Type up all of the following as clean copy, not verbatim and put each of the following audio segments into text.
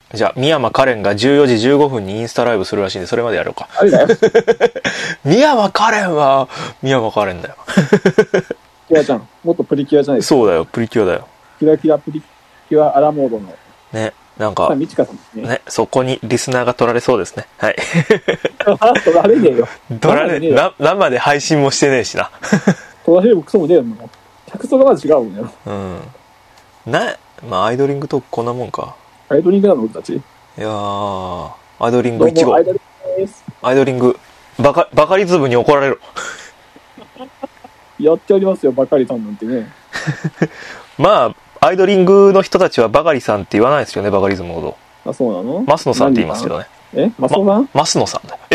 じゃあ、三山カレンが14時15分にインスタライブするらしいんで、それまでやろうか。 あれだよ。 三山カレンは、三山カレンだよ。 キュアちゃん。もっとプリキュアじゃないですか。 そうだよ、プリキュアだよ。 キラキラプリキュアアラモードの。 ね、なんか、 みちかさんですね。 ね、そこにリスナーが取られそうですね。はい。 取られねえよ。 取られ、生で配信もしてねえしな。 取られるもクソもねえよ、もう。客層がまず違うもんね。 うん。まあ、アイドリングトークこんなもんか。 アイドリングなの俺たち。 いやー、アイドリング1号。 アイドリングです。 アイドリング、バカリズムに怒られる。 やっておりますよ、バカリさんなんてね。 まあ、アイドリングの人たちはバカリさんって言わないですよね、バカリズムほど。 あ、そうなの？ マスノさんって言いますけどね。 マスノさん？ マスノさんだよ。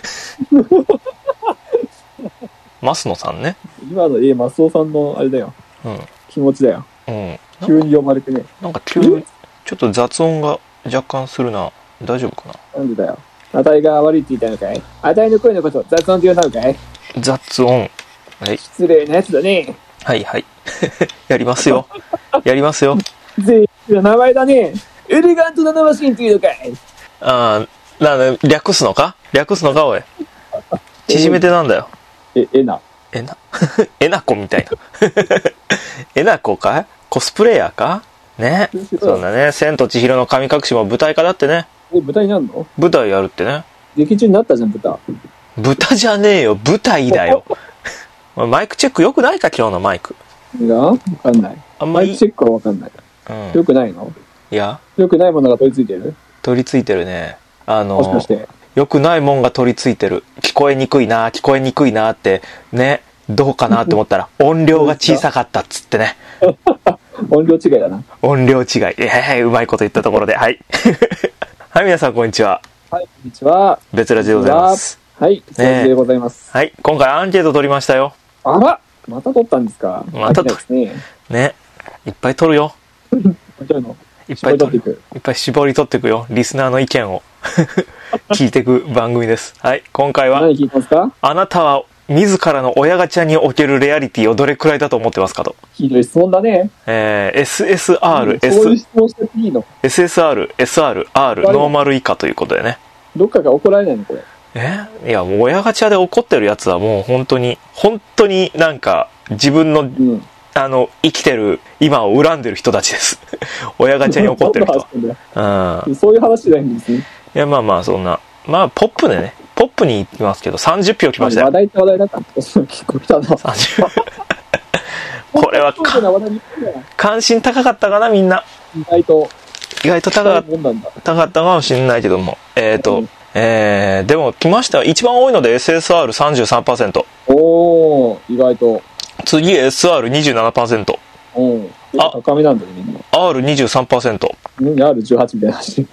マスノさんね。 今のマスオさんのあれだよ。 うん。 気持ちだよ。 うん。 急に呼ばれてね。 なんか急に、ちょっと雑音が若干するな。大丈夫かな？ なんでだよ。あたいが悪いって言いたいのかい？あたいの声のこと雑音って言うのかい？ 雑音。はい。 失礼なやつだね。 はいはい。やりますよ。やりますよ。 ぜひな名前だね。エレガントなマシンっていうのかい？ 略すのかおい。縮めてなんだよ。 えなえなこみたいな。えなこか？コスプレイヤーかね。そうだね。千と千尋の神隠しも舞台化だってね。 舞台になるの？ 舞台やるってね。 劇中になったじゃん、 豚じゃねえよ、舞台だよ。マイクチェック良くないか、今日のマイク。 いや、わかんない。マイクチェックはわかんない。良くないの？ いや。 良くないものが取り付いてる？ 取り付いてるね。 もしかして。 良くないもんが取り付いてる。聞こえにくいなって、ね。どうかなって思ったら、音量が小さかったっつってね。 音量違いだな。 音量違い。うまいこと言ったところで、はい。はい、皆さんこんにちは。 はい、こんにちは。 別ラジでございます。 はい、別ラジでございます。 はい、今回アンケート取りましたよ。 あら、また取ったんですか？ また取る。ね。いっぱい取るよ。いっぱい絞り取っていくよ。リスナーの意見を聞いていく番組です。はい、今回は、 何聞いてますか？ あなたは自らの親ガチャにおけるレアリティをどれくらいだと思ってますかと。 ひどい質問だね。 SSR、 そういう質問していいの？ SSR、SR、R、ノーマル以下ということでね。 どっかが怒られないのこれ？ いや、もう親ガチャで怒ってるやつはもう本当になんか自分の、生きてる今を恨んでる人たちです。親ガチャに怒ってる人は。 そういう話じゃないんですね。 いや、まあそんな。まあ、ポップに行きますけど、30票来ましたよ。 話題だったんです結構来たな。30 これは関心高かったかな、みんな。 意外と高かったかもしれないけども。でも来ました。一番多いので SSR33%。 おー、意外と。 次 SR27%。 高めなんだね、みんな。 R23%。 R18 みたいな話。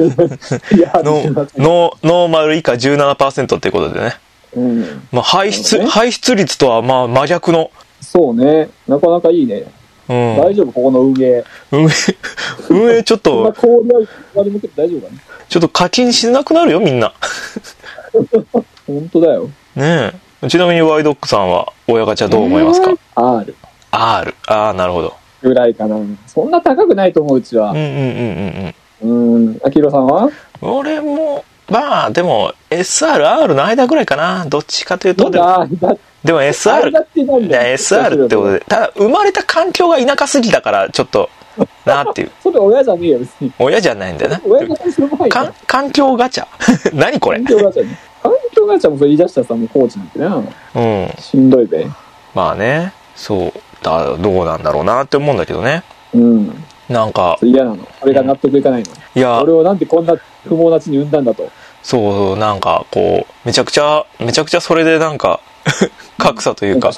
ノーマル以下17%っていうことでね。まあ排出率とはまあ真逆の。 そうね。なかなかいいね。大丈夫、ここの運営ちょっと。 大丈夫かね。 ちょっと課金しなくなるよ、みんな。 本当だよ。 ねえ。ちなみにワイドックさんは親ガチャどう思いますか？ R。 ああ、なるほど。 ぐらいかな。そんな高くないと思う、うちは。あきろさんは？ 俺も、まあ、でも、SR、R の間ぐらいかな。どっちかというと。でも SR ってことで、ただ、生まれた環境が田舎すぎだから、ちょっと、なっていう。 それ親じゃねえよ、別に。 親じゃないんだよな。 親ガチャする場合環境ガチャ何これ？ 環境ガチャね。環境ガチャもそれ言い出したらさ、もうコーチなんてな。しんどいべ。 まあね、そう。どうなんだろうなって思うんだけどね。なんか。 嫌なの。俺が納得いかないの。いや。俺をなんでこんな不毛な地に産んだんだと。 そう、なんか、こう、めちゃくちゃそれでなんか、格差というか、田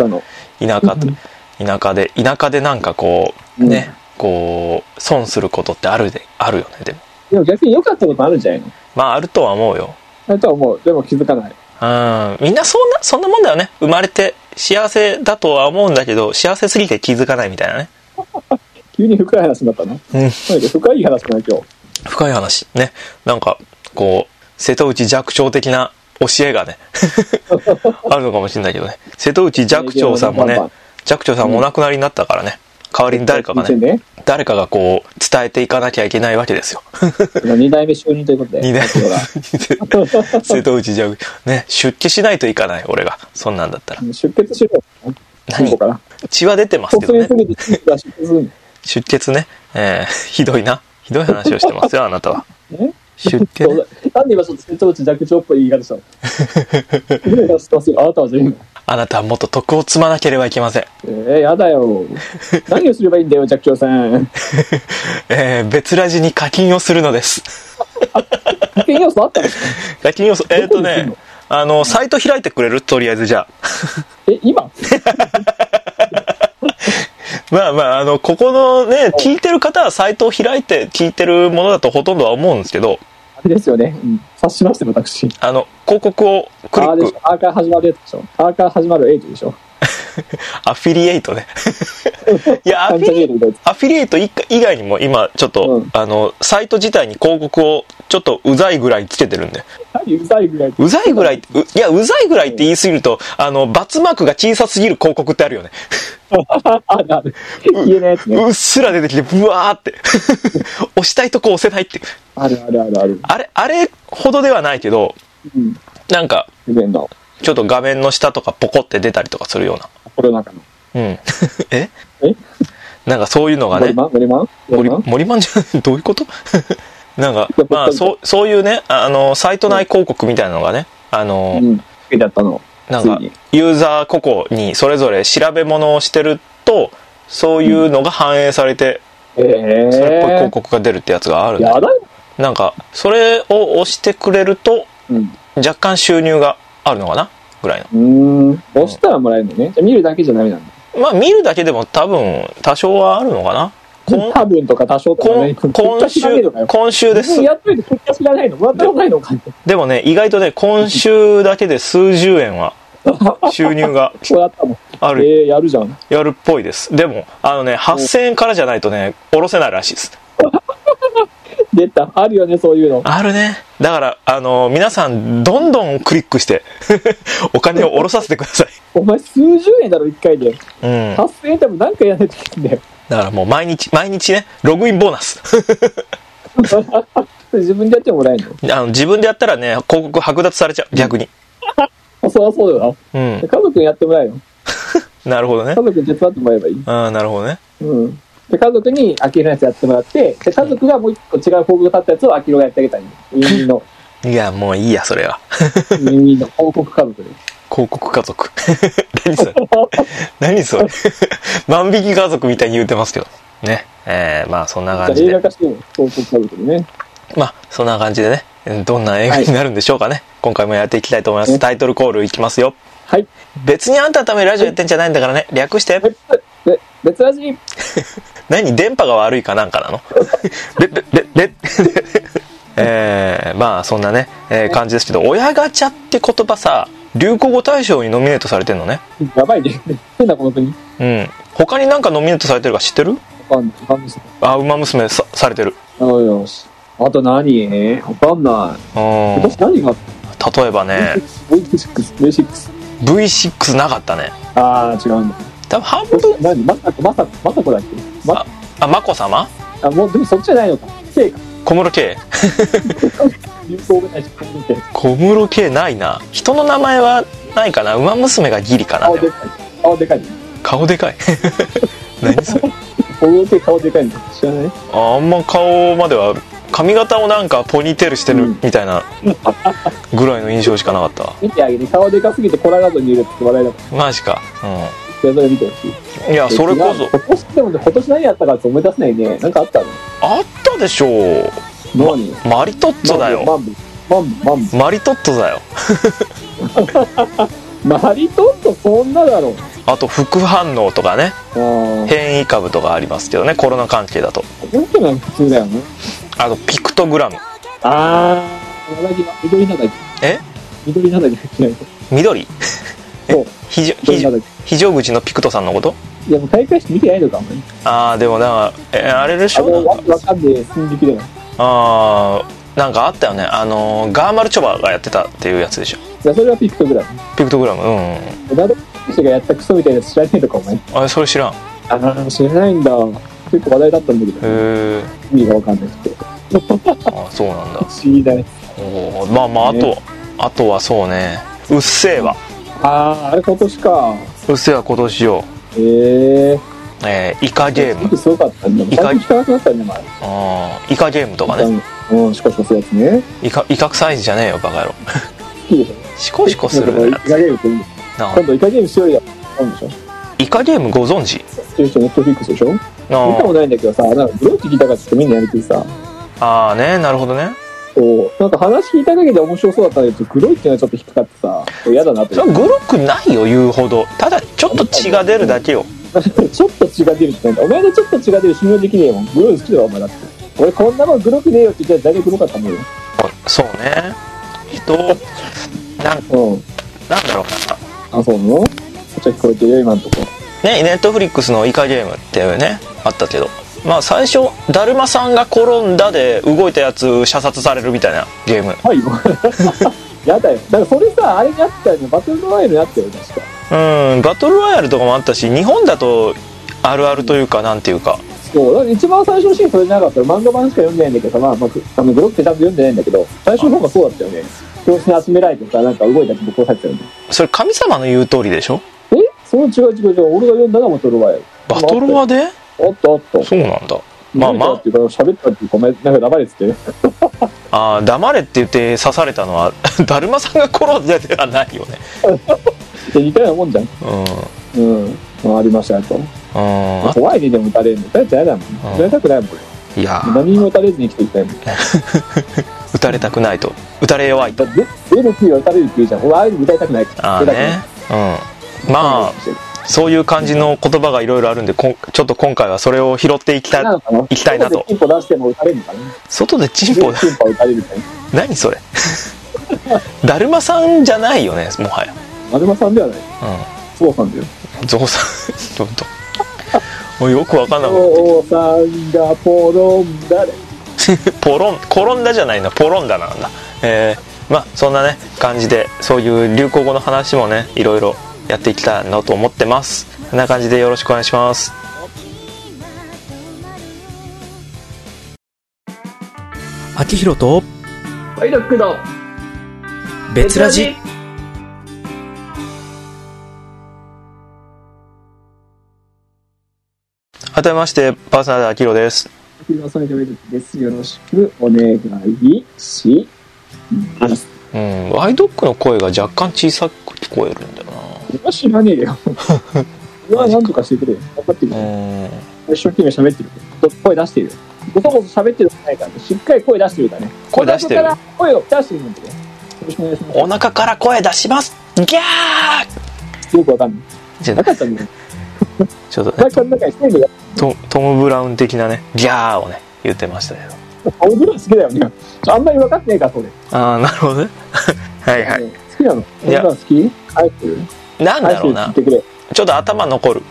舎でなんかこう、ね、こう、損することってあるよね、 でも逆に良かったことあるんじゃないの？ まあ、あるとは思うよ。 あるとは思う。でも気づかない。 みんなそんなもんだよね。生まれて幸せだとは思うんだけど、幸せすぎて気づかないみたいなね。 急に深い話になったな。深い話かな、今日。 深い話。ね。なんか、こう、瀬戸内寂聴的な教えがね、あるのかもしれないけどね。瀬戸内寂聴さんもね、寂聴さんもお亡くなりになったからね。 代わりに誰かがね、誰かがこう伝えていかなきゃいけないわけですよ。 2代目就任ということで。 2代目瀬戸内じゃね、出家しないといかない、俺がそんなんだったら。 出血しろ。 何？血は出てますけどね。出血ね、ひどい話をしてますよ、あなたは。出血、ね、 なんで今ちょっと瀬戸内寂聴っぽい言い方したの？あなたはじゃ今。 あなたはもっと徳を積まなければいけません。 やだよ。何をすればいいんだよ、寂聴さん。 別ラジに課金をするのです。 課金要素あったんですか？ 課金要素、サイト開いてくれる？とりあえずじゃあ。 今？ まあここのね、聞いてる方はサイトを開いて聞いてるものだとほとんどは思うんですけど、 あれですよね、察しまして私。 広告をクリック。 アーカー始まるやつでしょ。アーカー始まる8でしょ。 アフィリエイトね。いや、アフィリエイト以外にも今ちょっと、サイト自体に広告をちょっとうざいぐらいつけてるんで。 何うざいぐらい？ うざいぐらいって言い過ぎると、バツマークが小さすぎる広告ってあるよね。 言えないやつね。 うっすら出てきてブワーって押したいとこ押せないって。 ある。 あれほどではないけど、なんかちょっと画面の下とかポコって出たりとかするような。 これ中の。 なんかそういうのがね。 森マンじゃない？どういうこと？なんかまあそういうね、サイト内広告みたいなのがね、なんかユーザー個々にそれぞれ調べ物をしてると、そういうのが反映されて、それっぽい広告が出るってやつがあるんで、なんかそれを押してくれると、若干収入があるのかなぐらいの。押したらもらえるのね。じゃあ見るだけじゃダメなんだ。 まあ見るだけでも多分多少はあるのかな。 多分とか多少とかね。 今週です。 やっといて結果知らないの？もらったことないのか。 でもね、意外とね、今週だけで数十円は収入がある。 やるじゃん。 やるっぽいです。でも8000円からじゃないとね、下ろせないらしいです。 出た。あるよね、そういうの。 あるね。だから皆さんどんどんクリックしてお金を下ろさせてください。 お前数十円だろ1回で。8000円多分何回やらないといけないんだよ。 だからもう毎日ね、ログインボーナス。 自分でやってもらえるの？自分でやったらね、広告剥奪されちゃう、逆に。 そりゃそうだよ。家族にやってもらえよ。 なるほどね。 家族に手伝ってもらえばいい。 ああ、なるほどね。 で家族にアキロのやつやってもらって、で家族がもう一個違う広告が立ったやつをアキロがやってあげたい。耳の。 いや、もういいや、それは。 耳の広告家族で。 広告家族。何それ。万引き家族みたいに言ってますけど。ね。まあそんな感じで。 映画化しても広告家族でね。 まあそんな感じでね、どんな映画になるんでしょうかね。今回もやっていきたいと思います。タイトルコールいきますよ。 はい。 別にあんたのためにラジオやってんじゃないんだからね。略して。 別ラジ。 何？電波が悪いかなんかなの？まあそんなね、感じですけど、親ガチャって言葉さ、流行語大賞にノミネートされてんのね。 やばいね。変なこの国。 他になんかノミネートされてるか知ってる？ウマ娘されてる。 よし。あと何？わかんない。今年何が？ 例えばね。V6 なかったね。 ああ、違うんだ。 多分半分。 何？まさこだっけ？ まこ様？ もうでもそっちじゃないのか。K か。 小室圭。小室圭ないな。人の名前はないかな。ウマ娘がギリかな。 顔でかい。 顔でかい。何それ。 小室圭顔でかいの知らない？ あんま顔までは。髪型をなんかポニーテールしてるみたいなぐらいの印象しかなかった。 見てあげて、顔でかすぎてコラ画像に入れるって笑いだから。 マジか。 それ見てほしい。 いや、それこそ今年何やったかって思い出せないね。なんかあったの？ あったでしょう。 何？ マリトッツォだよ。マリトッツォだよ。 マリトッツォそんなだろう。 あと副反応とかね、変異株とかありますけどね、コロナ関係だと。 本当に普通だよね。 あとピクトグラム。 緑なんだっけ？緑なんだっけ？ 緑？非常口のピクトさんのこと？ いやもう大会して見てないのか。 でもなんかあれでしょ？ わかんねえ寸劇だよ。 なんかあったよね。ガーマルチョバがやってたっていうやつでしょ。 いやそれはピクトグラム。 ピクトグラム。 ダルビッシュがやったクソみたいなやつ知らねえのかお前。 それ知らん。 知らないんだ。結構話題だったんだけど、意味が分かんなくて。 あ、そうなんだ。 不思議だね。 まあまあ、あとはそうね、うっせぇわ。 あれ今年か。 うっせぇわ今年よ。イカゲーム。 すごかったんだ。最近聞かなくなったんだ、前。 イカゲームとかね。 シコシコするやつね。 イカ臭いじゃねえよ、バカ野郎。 好きでしょ。 シコシコするやつ。 イカゲームっていいんだ。今度イカゲームしようや。なんでしょ。 イカゲームご存知？ ネットフリックスでしょ。見たもないんだけどさ、なんかブローチ聞いたからちょっとみんなやりてさ。 ああね、なるほどね。 そうなんか話聞いただけで面白そうだったんだけど、グロいっていうのはちょっと引っかかってさ、嫌だなと。 それグロくないよ、言うほど。ただちょっと血が出るだけよ。 ちょっと血が出るってなんだ。お前のちょっと血が出る信用できねえもん。グロい好きだよお前だって。俺こんなもんグロくねえよって言ったら大体グロかったもんよ。 そうね。なんだろうな。 あ、そうなの？ちょっと聞こえてるよ今のとこ。 ね、ネットフリックスのイカゲームっていうね、あったけど。まあ最初だるまさんが転んだで動いたやつ射殺されるみたいなゲーム。 はいやだよ。だからそれさ、あれにあったよね。バトルロワイヤルにあったよ確か。 バトルロワイヤルとかもあったし、日本だとあるあるというか、なんていうか。 そうだから一番最初のシーンそれなかったら漫画版しか読んでないんだけどさ、ブロックってちゃんと読んでないんだけど、最初の方がそうだったよね。教室に集められてさ、なんか動いたとこ殺されてたよね。 それ神様の言う通りでしょ。 その違う。俺が読んだのはバトルロワイヤル。 バトルワで？ あった。 そうなんだ。まあまあ。 っていうか喋ったっていうか、お前なんか黙れって言って。 ああ、黙れって言って刺されたのはだるまさんが転んでではないよね。 似たようなもんじゃん。ありましたよと。怖いね、でも撃たれるの。撃たれちゃ嫌だもん。撃たれたくないもん、これ。いや何も撃たれずに生きていきたいもん。 撃たれたくないと。撃たれ弱いと。 L9 は撃たれるって言うじゃん。俺ああいうの撃たれたくないから。 ああね。まあそういう感じの言葉がいろいろあるんで、ちょっと今回はそれを拾っていきたいなと。外でチンポ出しても撃たれるのかね。外でチンポ撃たれるみたいな。何それ。だるまさんじゃないよね、もはや。 だるまさんではない。ゾウさんだよ。 ゾウさん。どんどん。もうよくわかんない。 ゾウさんがポロンだね。 転んだじゃないな、ポロンだなんだ。まあそんなね感じで、そういう流行語の話もね、いろいろやっていきたいなと思ってます。こんな感じでよろしくお願いします。秋広とワイドックの別ラジ。改めましてパーソナリティ秋広です。 秋広さんです。よろしくお願いします。 ワイドックの声が若干小さく聞こえるんだよな。 俺は知らねえよ。俺は何とかしてくれよ。分かってくれ。一生懸命喋ってる。声出してるよ。ごそごそ喋ってるじゃないからね。しっかり声出してるからね。 声出してる。 声を出してるんだよ。よろしくお願いします。 お腹から声出します。ギャー。 よくわかんない。じゃなかったんだよ。 ちょっとね。トム・ブラウン的なね、ギャーをね言ってましたけど。 トム・ブラウン好きだよね。あんまり分かってねえかそれ。 ああ、なるほどね。はいはい。 好きなの？トム・ブラウン好き？愛してる？ なんだろうな。ちょっと頭残る。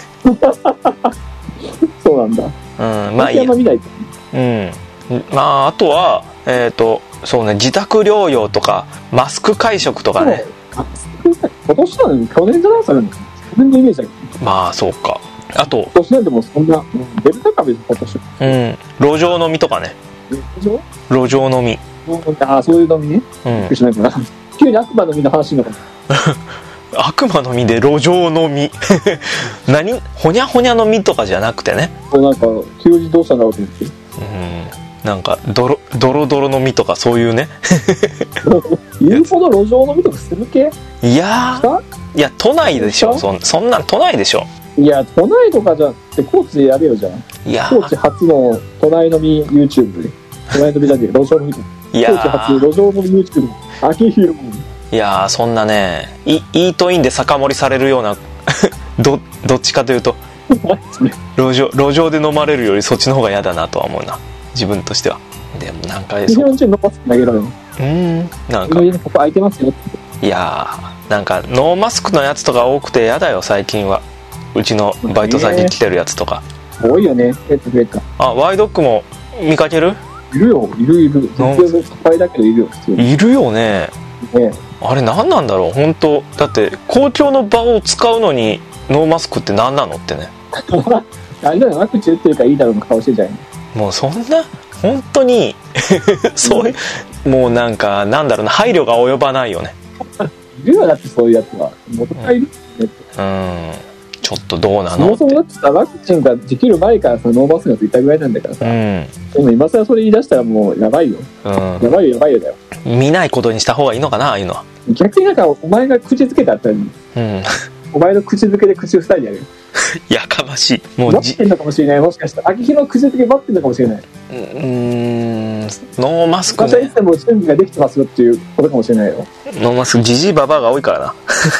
そうなんだ。 まあいいや。まああとはそうね、自宅療養とかマスク会食とかね。 今年なのに去年じゃないそれ。去年のイメージだけど。まあそうか。あと今年なんてもうそんなデルタ株で今年。 路上飲みとかね。路上飲み。 ああそういう飲みね。しないかな。急に悪魔の実の話になるのかな。悪魔の実で路上飲み。何？ほにゃほにゃの実とかじゃなくてね。 なんか急にどうしたんだろうって言って。 なんかドロドロの実とかそういうね。 言うほど路上飲みとかする系？ いや都内でしょ。そんなん都内でしょ。 いや都内とかじゃなくて高知でやれよじゃん。いや高知初の都内飲み YouTube で。都内飲みじゃねえ路上飲み。いや高知初路上飲み YouTube 秋広。 いやそんなねイートインで酒盛りされるようなどっちかというと路上で飲まれるよりそっちの方が嫌だなとは思うな、自分としては。でもなんか日本人のマスク投げろよ。 なんかここ空いてますよ。 いやなんかノーマスクのやつとか多くて嫌だよ最近は。うちのバイト先に来てるやつとか多いよね。 ワイドックも見かける？ いるよ。いる絶対だけどいるよ。 いるよね。あれ何なんだろう本当。だって公共の場を使うのにノーマスクって何なのってね。 あれだよ、ワクチン打ってるからいいだろうの顔してんじゃないの。 もうそんな本当にそういうもうなんかなんだろうな、配慮が及ばないよね。 いるよ、だってそういうやつは元からいる、 ちょっっとどうなの。 そもそもだってさ、ワクチンができる前からさ、ノーマスクがついたぐらいなんだからさ、でも今更それ言い出したらもうやばいよ、やばいよだよ。 見ないことにした方がいいのかな、ああいうのは。 逆になんかお前が口づけてあったら、お前の口づけで口を塞いでやるよ。 やかましい。 もう待ってんのかもしれない。もしかしたら秋広の口づけ待ってんのかもしれない。 ノーマスクね。 私はいつでも準備ができてますよっていうことかもしれないよ。 ノーマスク、ジジイババアが多いからな。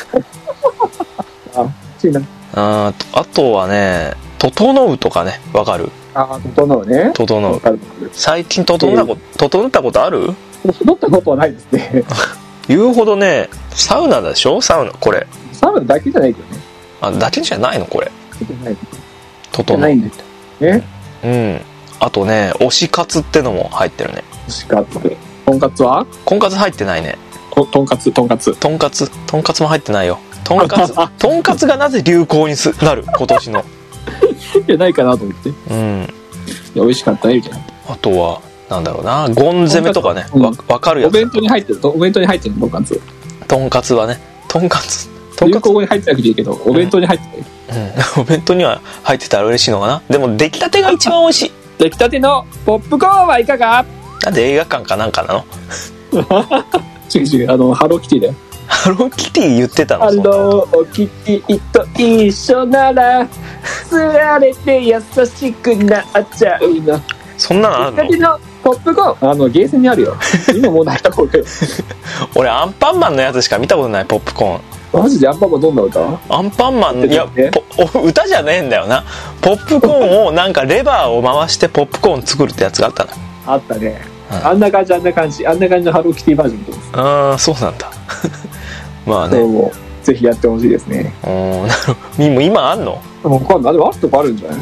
あとはね、整うとかね、わかる？ 整うね。 整う。最近整ったことある？ 整ったことはないですね。 言うほどね、サウナでしょ？サウナ、これ。 サウナだけじゃないけどね。 だけじゃないのこれ。 整う。ないんですよね。あとね、推し活ってのも入ってるね。 推し活。とんかつは？ とんかつ入ってないね。 とんかつも入ってないよ。とんかつがなぜ流行になる今年の。 いや、ないかなと思って。いや、美味しかったねみたいな。 あとはなんだろうな、ゴン攻めとかね、わかるやつ。 お弁当に入ってるとんかつ。 とんかつはね、とんかつ流行語に入ってなくていいけど、お弁当に入ってる。 お弁当には入ってたら嬉しいのかな。でも出来たてが一番美味しい。 出来たてのポップコーンはいかが？ なんで映画館かなんかなの？ 違う、ハローキティだよ。 ハローキティ言ってたの？ ハローキティと一緒なら釣られて優しくなっちゃうな。 そんなのあるの？ 出来たてのポップコーン、ゲーセンにあるよ。今もうないところ。 俺アンパンマンのやつしか見たことない。ポップコーン。 マジでアンパンマンどんな歌？アンパンマン、いや、歌じゃねえんだよな。ポップコーンをなんかレバーを回してポップコーン作るってやつがあったの。 あったね。あんな感じのハローキティバージョンです。 ああ、そうなんだ。まあね。 ぜひやってほしいですね。 なるほど。今あんの？ 分かんない。でもあるとこあるんじゃない？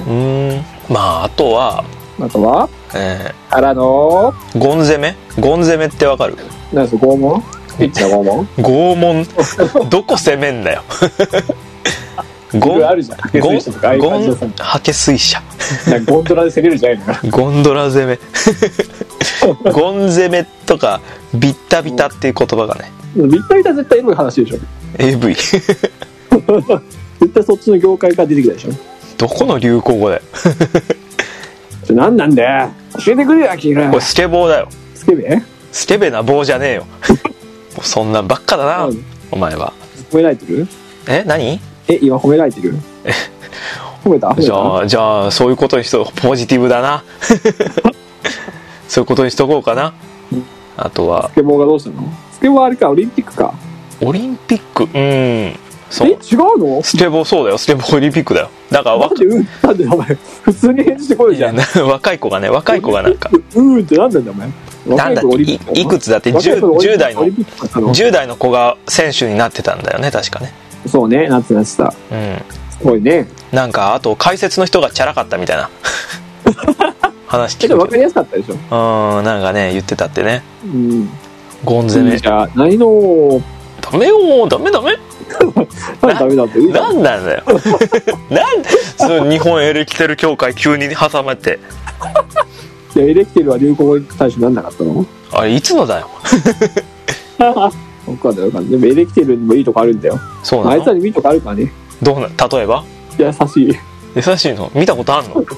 まああとはからのゴン攻めってわかる？ 何それ、拷問？ピッチの拷問。どこ攻めんだよ。 あるじゃん。 ハケ水車。 ゴンドラで攻めるじゃないの？ ゴンドラ攻め。ゴン攻めとかビッタビタっていう言葉がね。 ビッタビタ絶対エロい話でしょ。 AV。 絶対そっちの業界から出てきたでしょ。 どこの流行語だよ。 何なんだよ。教えてくれよ、キラ。 これスケボーだよ。 スケベな棒じゃねえよ。そんなんばっかだな、お前は。 褒められてる？ 何？ 今褒められてる？褒めた？ じゃあそういうことにしとポジティブだな。そういうことにしとこうかな。あとはスケボーがどうしたの？スケボーあれか、オリンピックか。 オリンピック、 そう。違うの？ スケボー、そうだよ。スケボーオリンピックだよ。だからなんでお前普通に返事してこいじゃん。 若い子がなんかってなんだよお前。 なんだっていくつだって10代の子が選手になってたんだよね、確かね。 そうね、なってた。すごいね。 なんかあと解説の人がチャラかったみたいな話聞いて。 分かりやすかったでしょ。 なんかね言ってたってね。ゴン攻め。 じゃあ何のダメよ、ダメ。 ダメだって。 なんなんだよ。なんでその日本エレキテル協会急に挟まって。 エレキテルは流行語大賞なんなかったの？ あれいつのだよ。 分かんない。でもエレキテルにもいいとこあるんだよ。 そうなの？ あいつらにもいいとこあるからね。 例えば？ 優しいの見たことあんの？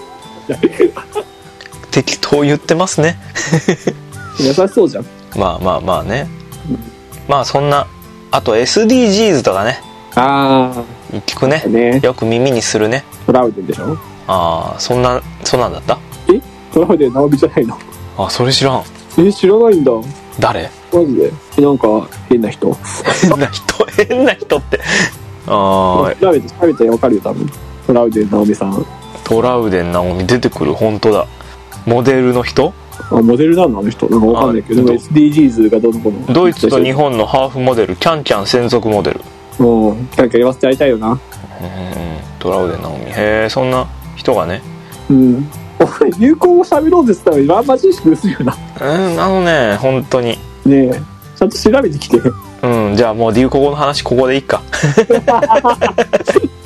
適当言ってますね。 優しそうじゃん。 まあね。まあそんな、あと SDGs とかね。聞くね。よく耳にするね。 トラウデンでしょ？ そんなんだった？ トラウデン直美じゃないの？ それ知らん。 知らないんだ。 誰？ マジで？なんか変な人って調べて分かるよ多分。トラウデン直美さん。 トラウデン直美出てくる。本当だ。モデルの人？ モデルなのあの人。なんか分かんないけど、SDGs がどの子の。 ドイツと日本のハーフモデル、キャンキャン専属モデル。 キャンキャン言わせてやりたいよな。 トラウデン直美。へえ、そんな人がね。 流行語喋ろうって言ったらあんま知識薄いよな。 本当にねえ、ちゃんと調べてきて。 じゃあもう流行語の話ここでいいか。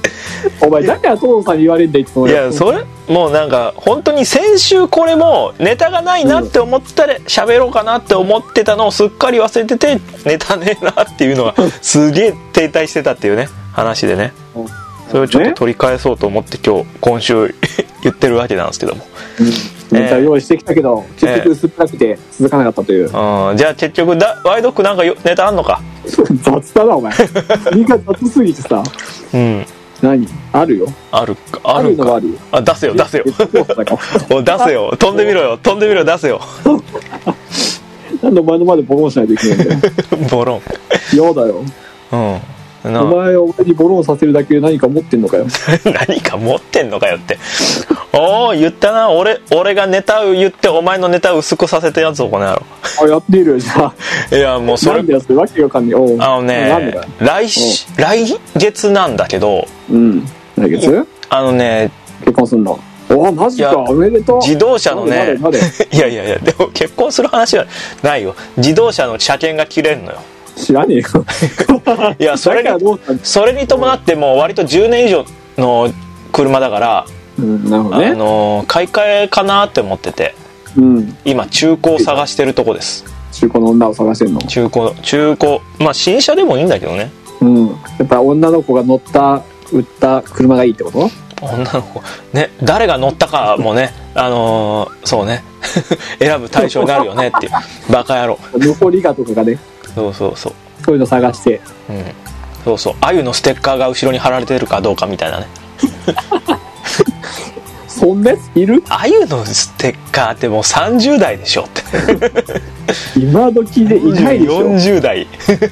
お前だから所さんに言われるんだいつも。 いやそれもうなんか本当に先週これもネタがないなって思ったら喋ろうかなって思ってたのをすっかり忘れててネタねえなっていうのがすげえ停滞してたっていうね話でね、それをちょっと取り返そうと思って今週言ってるわけなんですけども、 ネタ用意してきたけど結局薄っぺらくて続かなかったという、 じゃあ結局ワイドックなんかネタあんのか。 雑だなお前言い方雑すぎてさ。何あるよ。 あるのがあるよ。 出せよ出せよお出せよ、飛んでみろよ出せよなんでお前の前でボロンしないといけないんだよボロン嫌だよ。お前にボロンさせるだけで何か持ってんのかよ何か持ってんのかよって言ったな。俺がネタを言ってお前のネタを薄くさせたやつをこの野郎。 やっているよじゃあ。 いやもうそれなんでやってるわけわかんねえ。 来月なんだけど。 来月？結婚すんの？マジか、おめでとう。 自動車のねいやでも結婚する話はないよ。自動車の車検が切れんのよ。 知らねえよいやそれに伴ってもう割と10年以上の車だから、 なるほどね、 買い替えかなって思ってて、今中古を探してるとこです。 中古の女を探してんの？中古まあ新車でもいいんだけどね。 やっぱ女の子が売った車がいいってこと？ 女の子ね、誰が乗ったかもねそうね選ぶ対象になるよねっていうバカ野郎。 残りがとかがね。 そういうの探して、 あゆのステッカーが後ろに貼られてるかどうかみたいなねそんなやついる？ あゆのステッカーってもう30代でしょって今時でいないでしょ。 40代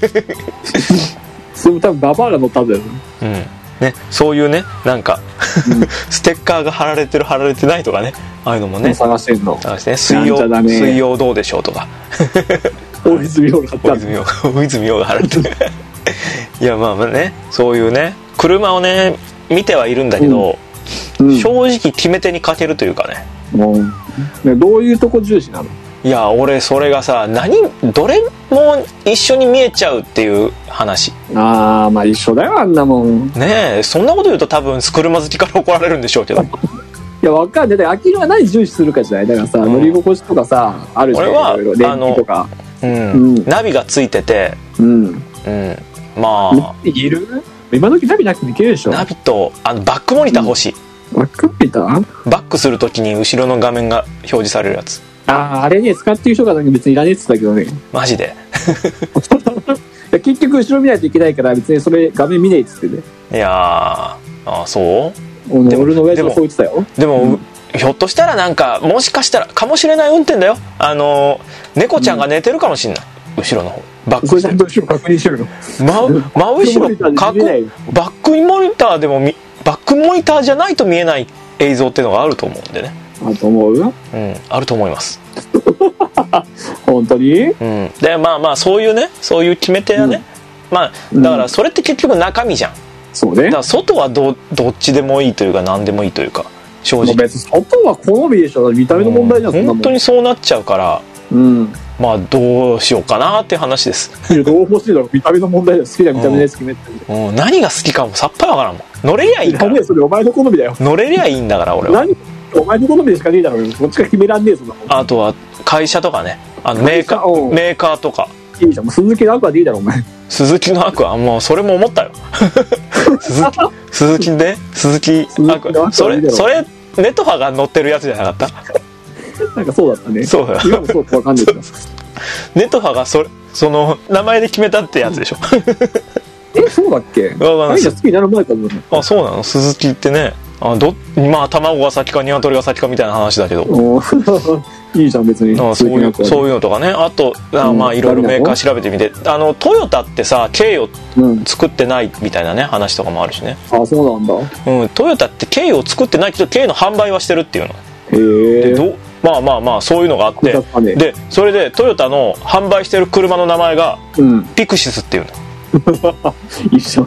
それも多分ババアが乗ったんだよね、そういうねなんかステッカーが貼られてる貼られてないとかね、ああいうのもね探してんの。 水曜どうでしょうとか大泉洋が貼られてるいやまあねそういうね車をね見てはいるんだけど、正直決め手に欠けるというかね。 どういうとこ重視なの？ いや俺それがさどれも一緒に見えちゃうっていう話。 まあ一緒だよあんなもんねえ。そんなこと言うと多分車好きから怒られるんでしょうけどいやわかんない。だから秋は何重視するかじゃない。だからさ、乗り心地とかさあるじゃん。俺は燃費とかナビがついててまあいる？今時ナビなくていけるでしょ。 ナビとバックモニター欲しい。 バックモニター？ バックするときに後ろの画面が表示されるやつ。 あれね使ってる人が別にいらねえって言ってたけどね。 マジでいや結局後ろ見ないといけないから別にそれ画面見ねえっつってね。 いやそう俺の親父もそう言ってたよ。 でも、ひょっとしたらなんかもしかしたらかもしれない運転だよ。猫ちゃんが寝てるかもしれない、後ろの方バックそれちゃんと後ろ確認してるの？ 真後ろバックモニターでもバックモニターじゃないと見えない映像っていうのがあると思うんでね。 あると思う？ あると思います本当に？ でまあそういう決め手はね、まあだからそれって結局中身じゃん。 そうね。 だから外はどっちでもいいというか何でもいいというか正直。 別に外は好みでしょ。見た目の問題じゃん。 本当にそうなっちゃうから。まあどうしようかなっていう話です。 いやどう欲しいだろう。見た目の問題だよ。好きな見た目で決めてる。何が好きかもさっぱりわからんもん。乗れりゃいいから。 それお前の好みだよ。 乗れりゃいいんだから俺は。 お前の好みでしかねえだろう。こっちが決めらんねえぞ。 あとは会社とかね、メーカーとかいいじゃん。もう鈴木のアクアでいいだろお前。 鈴木のアクアもうそれも思ったよ鈴木アクアそれネトファが乗ってるやつじゃなかった？ なんかそうだったね。 そうだよ。 今もそうかわかんないけどネトファがその名前で決めたってやつでしょそうだっけ？好きになる前から。 そうなの？鈴木ってね、まあ卵が先か鶏が先かみたいな話だけどいいじゃん別に。 そういうのとかね。あとまあいろいろメーカー調べてみて、トヨタってさ軽を作ってないみたいなね話とかもあるしね。 そうなんだ。 トヨタって軽を作ってないけど軽の販売はしてるっていうの。でまあそういうのがあって、でそれでトヨタの販売してる車の名前がピクシスっていうの。 一緒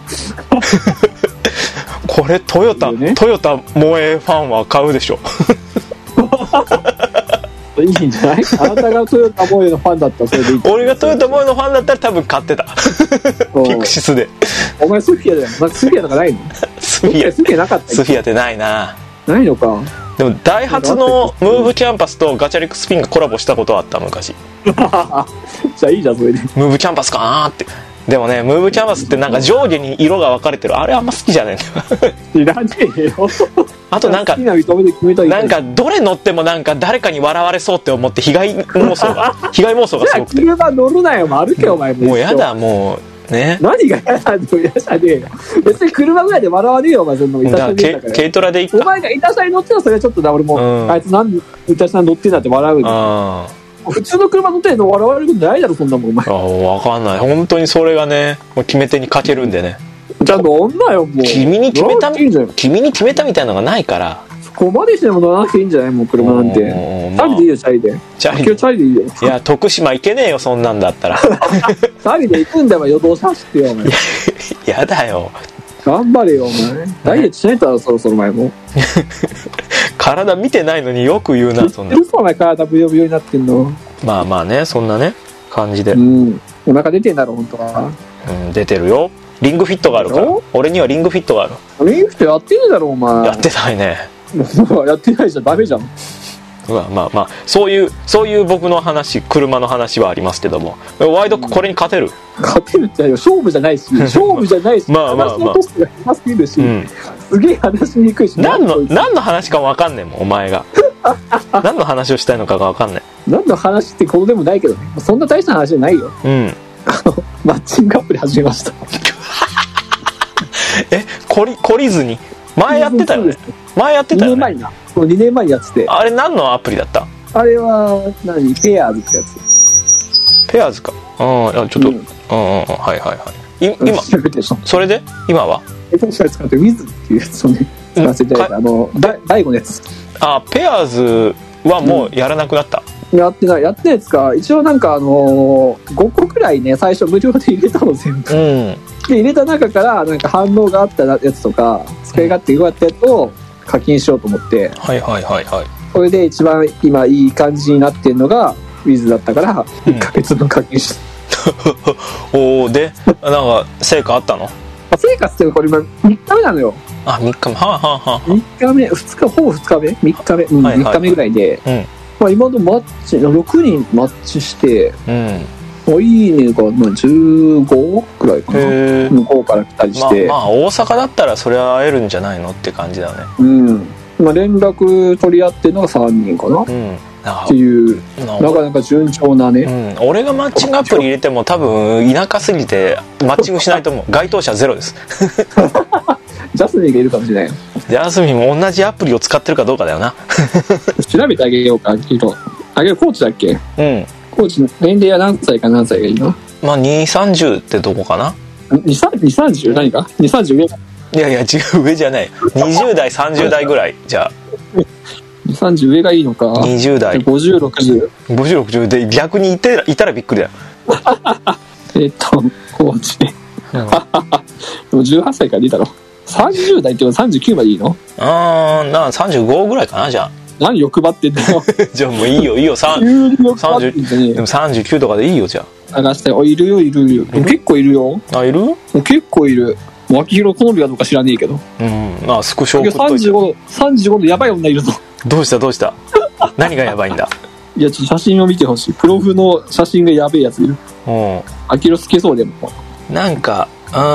これトヨタ萌えファンは買うでしょいいんじゃない？あなたがトヨタモエのファンだったらそれでいい。 俺がトヨタモエのファンだったら多分買ってた。ピクシスで。 お前スフィアだよ。スフィアとかないの？スフィアなかった。 スフィアってないな。 ないのか。 でもダイハツのムーブキャンパスとガチャリックスピンがコラボしたことはあった昔。 じゃあいいじゃんそれで。 ムーブキャンパスかなーって。でもねムーブキャンパスってなんか上下に色が分かれてる、あれあんま好きじゃねえんだよ。いらねえよ。 あとなんかどれ乗ってもなんか誰かに笑われそうって思って被害妄想がすごくて。 車乗るなよ、歩けよお前。 もうやだもうね。 何がやだの？やだねえよ。別に車ぐらいで笑わねえよお前。そんなの。 軽トラでいいか。 お前が板車に乗ってたらそれはちょっとだ。俺も、あいつなんで板車に乗ってんだって笑うの。普通の車乗ってんの笑われることないだろそんなもんお前。 分かんない。本当にそれがねもう決め手に欠けるんでね。 じゃあ乗んなよもう。 君に決めたみたいなのがないから。 そこまでしても乗らなくていいんじゃない？もう車なんて。チャリでいいよチャリで。チャリでいいよ。 いや徳島行けねえよそんなんだったら。チャリで行くんだよ夜通し走ってよお前。 やだよ。 頑張れよお前。ダイエットしないとそろそろ前も。 体見てないのによく言うなそんな。 お前体ブヨブヨになってんの。 まあまあねそんなね感じで。 お腹出てんだろ本当は。 出てるよ。リングフィットがあるから。俺にはリングフィットがある。 リングフィットやってねえだろお前。 やってないね。 やってないじゃダメじゃん。 まあそういう僕の話、車の話はありますけども、ワイドこれに勝てるって勝負じゃないしまあ話のトスが低すぎるし、すげえ話しにくいし。 何の話か分かんねえもんお前が。何の話をしたいのかが分かんない。 何の話ってことでもないけどね。そんな大した話じゃないよ。マッチングアプリ始めました。 懲りずに前やってたよね。2 年前にやってて。 あれ何のアプリだった？ あれはペアーズってやつ。 ペアーズか。ちょっとはい今それで今は使ってウィズっていうやつをね使わせていただいた第5のやつ。 ペアーズはもうやらなくなった？ やってないやつか。一応なんか5個くらいね最初無料で入れたの全部。で入れた中からなんか反応があったやつとか使い勝手が良かったやつを課金しようと思って。それで一番今いい感じになってるのがウィズだったから1ヶ月分課金した。 おおでなんか成果あったの？ 成果ってこれ今3日目なのよ。 3日目 3日目ほぼ2日目3日目3日目ぐらいで、今のマッチ6人マッチして、いいねが15くらいかな。向こうから来たりして、 大阪だったらそれは会えるんじゃないのって感じだよね。 連絡取り合ってるのが3人かな、っていうなかなか順調なね。 俺がマッチングアプリ入れても多分田舎すぎてマッチングしないと思う。該当者ゼロです。 ジャスミンがいるかもしれないよ。 ジャスミンも同じアプリを使ってるかどうかだよな。 調べてあげようか。コーチだっけ？コーチの年齢は何歳か何歳がいいの ？230ってどこかな。 230何か230上か。 いや違う上じゃない。20代30代ぐらいじゃあ。 30上がいいのか。 20代5060で逆にいたらびっくりだよ。 コーチでも18歳からでいいだろ。30代って39までいいの ？35ぐらいかな。じゃあ何欲張ってんだよ。 じゃあもういいよ30でも39とかでいいよ。じゃあ探して。いるよ結構いるよ。 いる？ 結構いる。秋広好みはどうか知らねえけど。 スクショ送っといて。 35のやばい女いるぞ。 どうした何がやばいんだ。 いやちょっと写真を見てほしい。プロフの写真がやべえやついる。秋広好きそうでもなんか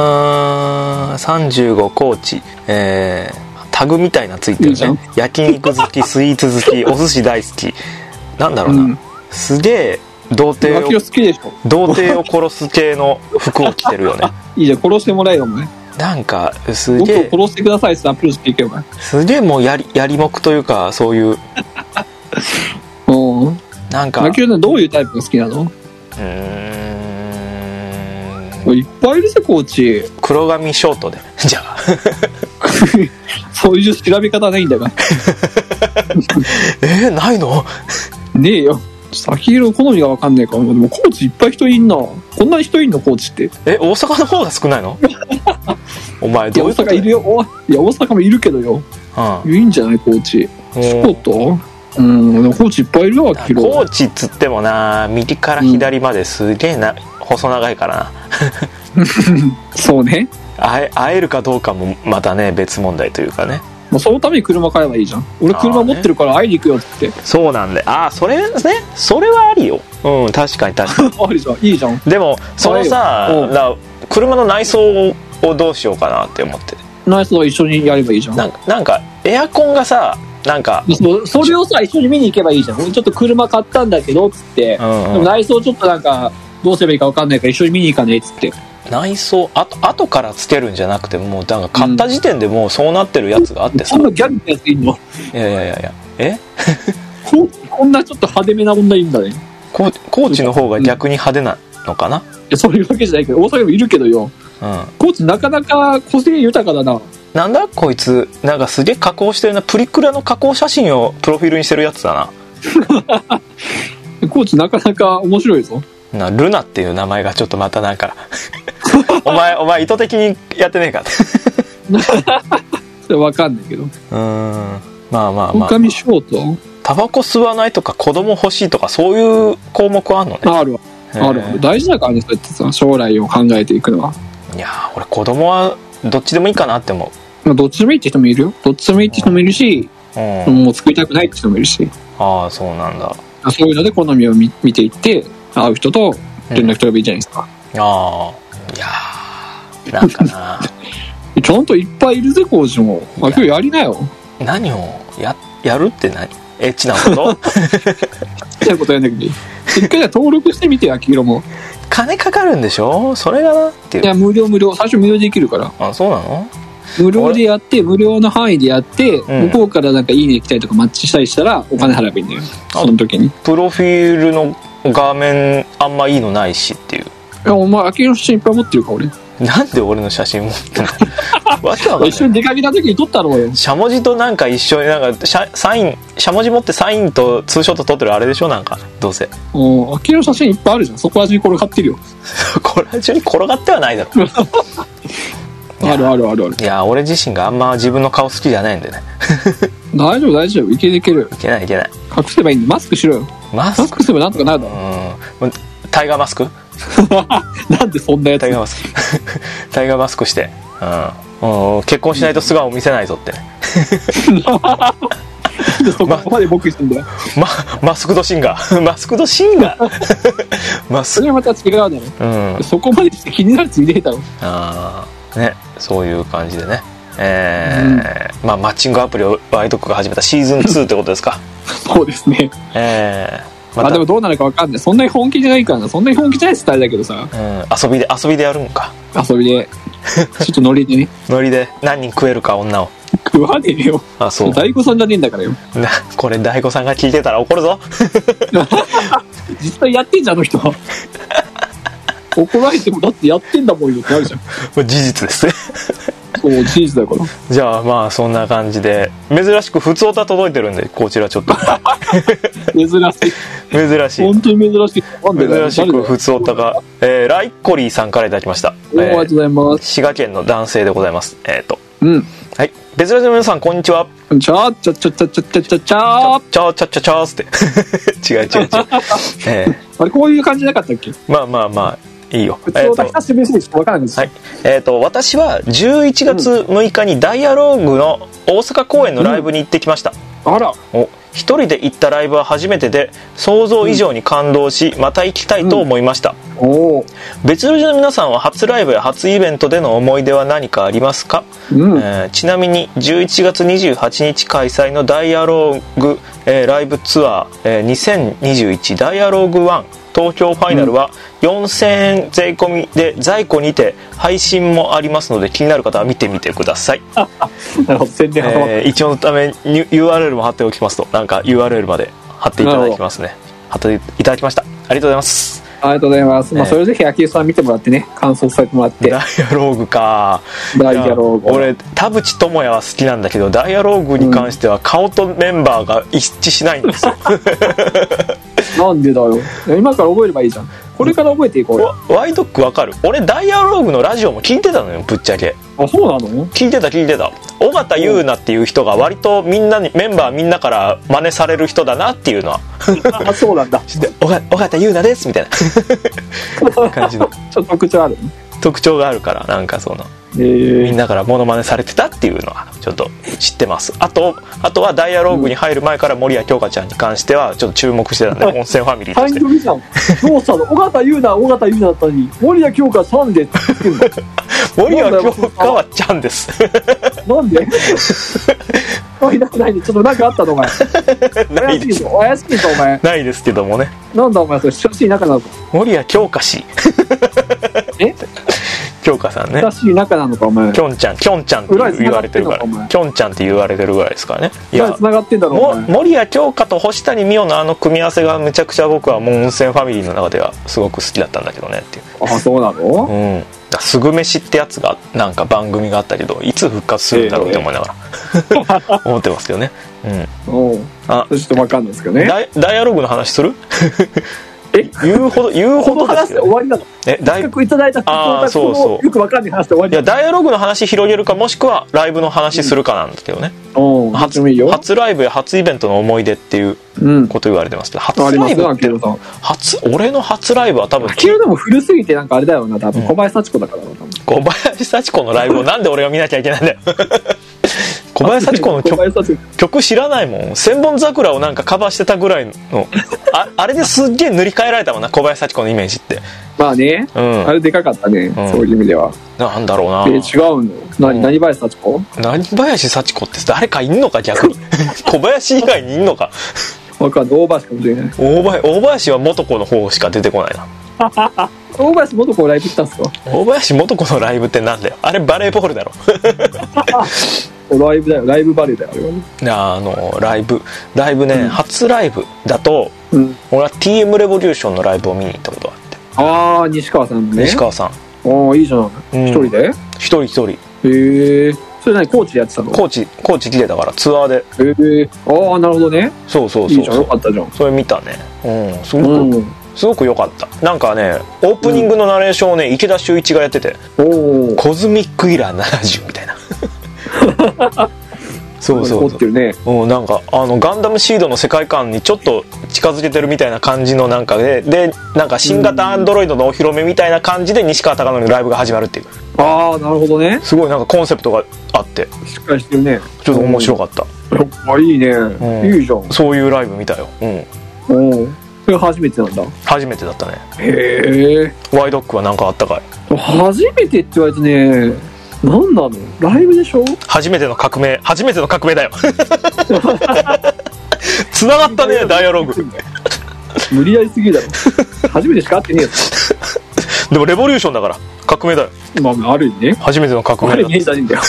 35コーチタグみたいなついてるね。焼肉好きスイーツ好きお寿司大好きなんだろうな、すげえ童貞を殺す系の服を着てるよね。 いいじゃん殺してもらえよお前。 なんかすげえ殺してくださいってアプローチしていけよお前。 すげえもうやりもくというかそういうなんかどういうタイプが好きなの？いっぱいいるぜコーチ。 黒髪ショートでじゃあそういう調べ方ないんだからないの？ ねえよ。秋広好みが分かんないから。でもコーチいっぱい人いんな。こんなに人いんのコーチって。 大阪の方が少ないの？お前どういうこと？ いや大阪いるよ。いや大阪もいるけどよ、いいんじゃないコーチ。ショートでもコーチいっぱいいるわ。 コーチっつってもな、右から左まですげえな、細長いからなそうね。 会えるかどうかもまたね別問題というかね。 もうそのために車買えばいいじゃん。俺車持ってるから会いに行くよって。 そうなんで、それね、それはありよ。確かに確かにありじゃん、いいじゃん。 でもそのさ、車の内装をどうしようかなって思って。 内装は一緒にやればいいじゃん。 なんかエアコンがさ、なんかそれをさ一緒に見に行けばいいじゃん。ちょっと車買ったんだけどっつって、でも内装ちょっとなんかどうすればいいか分かんないから一緒に見に行かねえっつって。内装後からつけるんじゃなくて、もうなんか買った時点でもうそうなってるやつがあってさ、 そんなギャルなやついんの？ いやこんなちょっと派手めな女いいんだね。 コーチの方が逆に派手なのかな。いやそういうわけじゃないけど、大阪にもいるけどよ、コーチなかなか個性豊かだな。 なんだこいつ、なんかすげえ加工してるな、プリクラの加工写真をプロフィールにしてるやつだなコーチなかなか面白いぞ。 ルナっていう名前がちょっとまたなんかお前意図的にやってねえかってそれ分かんないけど。 まあ狼ショート、 タバコ吸わないとか子供欲しいとかそういう項目はあるのね。 ある大事だからね、そうやってさ将来を考えていくのは。いや俺子供はどっちでもいいかなって思う。どっちでもいいって人もいるよ。どっちでもいいって人もいるし、もう作りたくないって人もいるし。 そうなんだ。 そういうので好みを見ていって会う人と連絡取ればいいじゃないですか。 いやなんかなちゃんといっぱいいるぜコーチも。今日やりなよ。 何をやるって何？エッチなことエッチなことやんなきゃいい。一回登録してみて、秋広も。 金かかるんでしょそれがなっていう。 いや無料最初無料でできるから。 そうなの？ 無料でやって、無料の範囲でやって、向こうからなんかいいね来たりとかマッチしたりしたらお金払えばいいんだよ、その時に。プロフィールの画面あんまいいのないしっていう。いやお前秋の写真いっぱい持ってるか俺。 なんで俺の写真持ってんのわけわかんない。 一緒に出かけた時に撮ったろうよ。 しゃもじとなんか一緒になんかサイン、しゃもじ持ってサインとツーショット撮ってるあれでしょ、なんかどうせ。 秋の写真いっぱいあるじゃん。そこら中に転がってるよ。 そこら中に転がってはないだろある。 いや俺自身があんま自分の顔好きじゃないんでね大丈夫いける。 いけない隠せばいいんで。マスクしろよ。マスクすればなんとかなるだろ。 タイガーマスクなんでそんなやつ。 タイガーマスクして、結婚しないと素顔を見せないぞってそこまで僕してんだよ。 マスクドシンガーそれはまた違うだろ、そこまでして気になるついでたろ。 ね、そういう感じでね、マッチングアプリをワイドクが始めたシーズン2ってことですか。 そうですね。でもどうなるか分かんない。そんなに本気じゃないからな。そんなに本気じゃないスタイルだけどさ、 遊びでやるんか。 遊びでちょっとノリでね。 ノリで何人食えるか、女を。 食わねえよ。 そう。 大悟さんじゃねえんだからよ。 これ大悟さんが聞いてたら怒るぞ実際やってんじゃん、あの人は。怒られてもだってやってんだもんよってなるじゃん。 事実ですね。 そう、事実だから。 じゃあまあそんな感じで、珍しく普通歌届いてるんで、こちらちょっと珍しい本当に珍しい。 珍しく普通歌が、ライコリーさんからいただきました。 ありがとうございます。 滋賀県の男性でございます。はい、別ラジオの皆さんこんにちは。 こんにちは。ちゃって違うあれこういう感じなかったっけ。 まあいいよ。 久しぶりに分からないです。 はい。私は11月6日にダイアローグの大阪公演のライブに行ってきました。 あら。 一人で行ったライブは初めてで、想像以上に感動し、また行きたいと思いました。別ラジオの皆さんは初ライブや初イベントでの思い出は何かありますか？ちなみに11月28日開催のダイアローグ、ライブツアー、2021ダイアローグ1東京ファイナルは4000円税込みで在庫にて配信もありますので、気になる方は見てみてください。 なるほど、宣伝挟まった。 一応のために URL も貼っておきますと、なんか URL まで貼っていただきますね。貼っていただきました。ありがとうございます。 ありがとうございます。それぜひ秋吉さん見てもらってね、感想伝えてもらって。 ダイアローグか。 ダイアローグ。 俺田淵智也は好きなんだけど、ダイアローグに関しては顔とメンバーが一致しないんですよ。 なんでだよ。今から覚えればいいじゃん。 これから覚えていこうよ。 ワイドックわかる？俺ダイアログのラジオも聞いてたのよ、ぶっちゃけ。 あ、そうなの？ 聞いてた。尾形優奈っていう人が割とみんなに、メンバーみんなから真似される人だなっていうのはあ、そうなんだ。 尾形優奈ですみたいな感じのちょっと特徴ある？ 特徴があるから、なんかそのみんなからモノマネされてたっていうのはちょっと知ってます。あとはダイアログに入る前から森谷京香ちゃんに関してはちょっと注目してたんで、温泉ファミリーとしてどうしたの？尾形優奈だったのに森谷京香さんでって言ってんの？ 森谷京香はちゃんですなんで？ないちょっとなんかあったのお前。怪しいぞお前。 ないですけどもね。 なんだお前それ親しい仲なのか？ 森谷京香氏え？ 京香さんね。 親しい仲なのかお前。 きょんちゃんって言われてるから。きょんちゃんって言われてるぐらいですからね。 いや、繋がってんだろ。 森谷京香と星谷美代のあの組み合わせがめちゃくちゃ僕はもう温泉ファミリーの中ではすごく好きだったんだけどねっていう。 あ、そうなの？ うん。すぐ飯ってやつがなんか番組があったけどいつ復活するんだろうって思いながら、思ってますけどね。 うん。あ、ちょっと分かんないですけどね。 ダイアログの話する？言うほど話して終わりなの？せっかくいただいたそうよく分かんない話で終わり。 いや、ダイアログの話広げるか、もしくはライブの話するかなんですけどね。初ライブや初イベントの思い出っていうこと言われてますけど、初ライブって俺の初ライブは多分でも古すぎてなんかあれだよな、多分小林幸子だからな。 小林幸子のライブをなんで俺が見なきゃいけないんだよ小林幸子の曲知らないもん。千本桜をなんかカバーしてたぐらいのあれですっげえ塗り替えられたもんな、小林幸子のイメージって。 まあね、あれでかかったね、そういう意味では。 なんだろうな。 違うの？何林幸子？ 何林幸子って誰かいんのか逆に小林以外にいんのか分かんない。大林かもしれない。 大林は元子の方しか出てこないな大林元子ライブ行ったんすか？ 大林元子のライブってなんだよ。あれバレーボールだろライブだよ、ライブバレーだよあれは。ライブね、初ライブだと、俺は TM レボリューションのライブを見に行ったことがあって。 ああ、西川さんね。 西川さん。 ああ、いいじゃん。一人で？ 一人。 へえ。それ何、高知でやってたの？高知来てたからツアーで。 へえ。ああ、なるほどね。 そう。いいじゃん、よかったじゃん。 それ見たね。すごく良かった。なんかね、オープニングのナレーションをね、池田秀一がやってて、コズミックイラー70みたいなそうってるね。 なんかガンダムシードの世界観にちょっと近づけてるみたいな感じのなんかでなんか新型アンドロイドのお披露目みたいな感じで西川貴教のライブが始まるっていう。 ああ、なるほどね。 すごいなんかコンセプトがあってしっかりしてるね。 ちょっと面白かった。 あ、いいね、いいじゃん。 そういうライブ見たよ。 それ初めてなんだ。初めてだったね。 へえ。 ワイドックはなんかあったかい？ 初めてって言われてね、なんなの？ライブでしょ？ 初めての革命だよ繋がったね、ダイアログ無理やりすぎるだろ初めてしか会ってねえよでもレボリューションだから革命だよ。 まあ、ある意味ね。 初めての革命だ。 ある意味じゃねえんだよ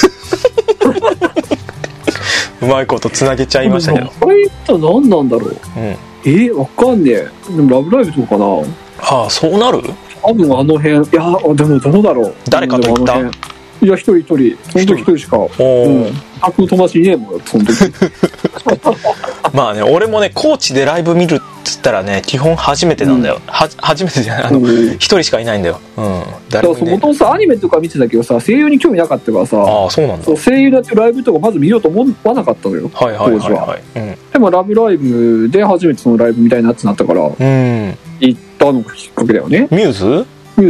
うまいことつなげちゃいましたけど。 これって何なんだろう。わかんねえ。でもラブライブとかかな。 はあ、そうなる？ 多分あの辺。いや、でもどうだろう。 誰かと行った？ いや、一人。その時一人しか。の友達いねえもん、その時まあね、俺もね、高知でライブ見るっつったらね、基本初めてなんだよ。初めてじゃない、一人しかいないんだよ。 誰もいない。もともとさ、アニメとか見てたけどさ、声優に興味なかったからさ。 ああ、そうなんだ。 声優だってライブとかまず見ようと思わなかったのよ、当時は。でもラブライブで初めてそのライブみたいなやつになったから、行ったのがきっかけだよね。 ミューズ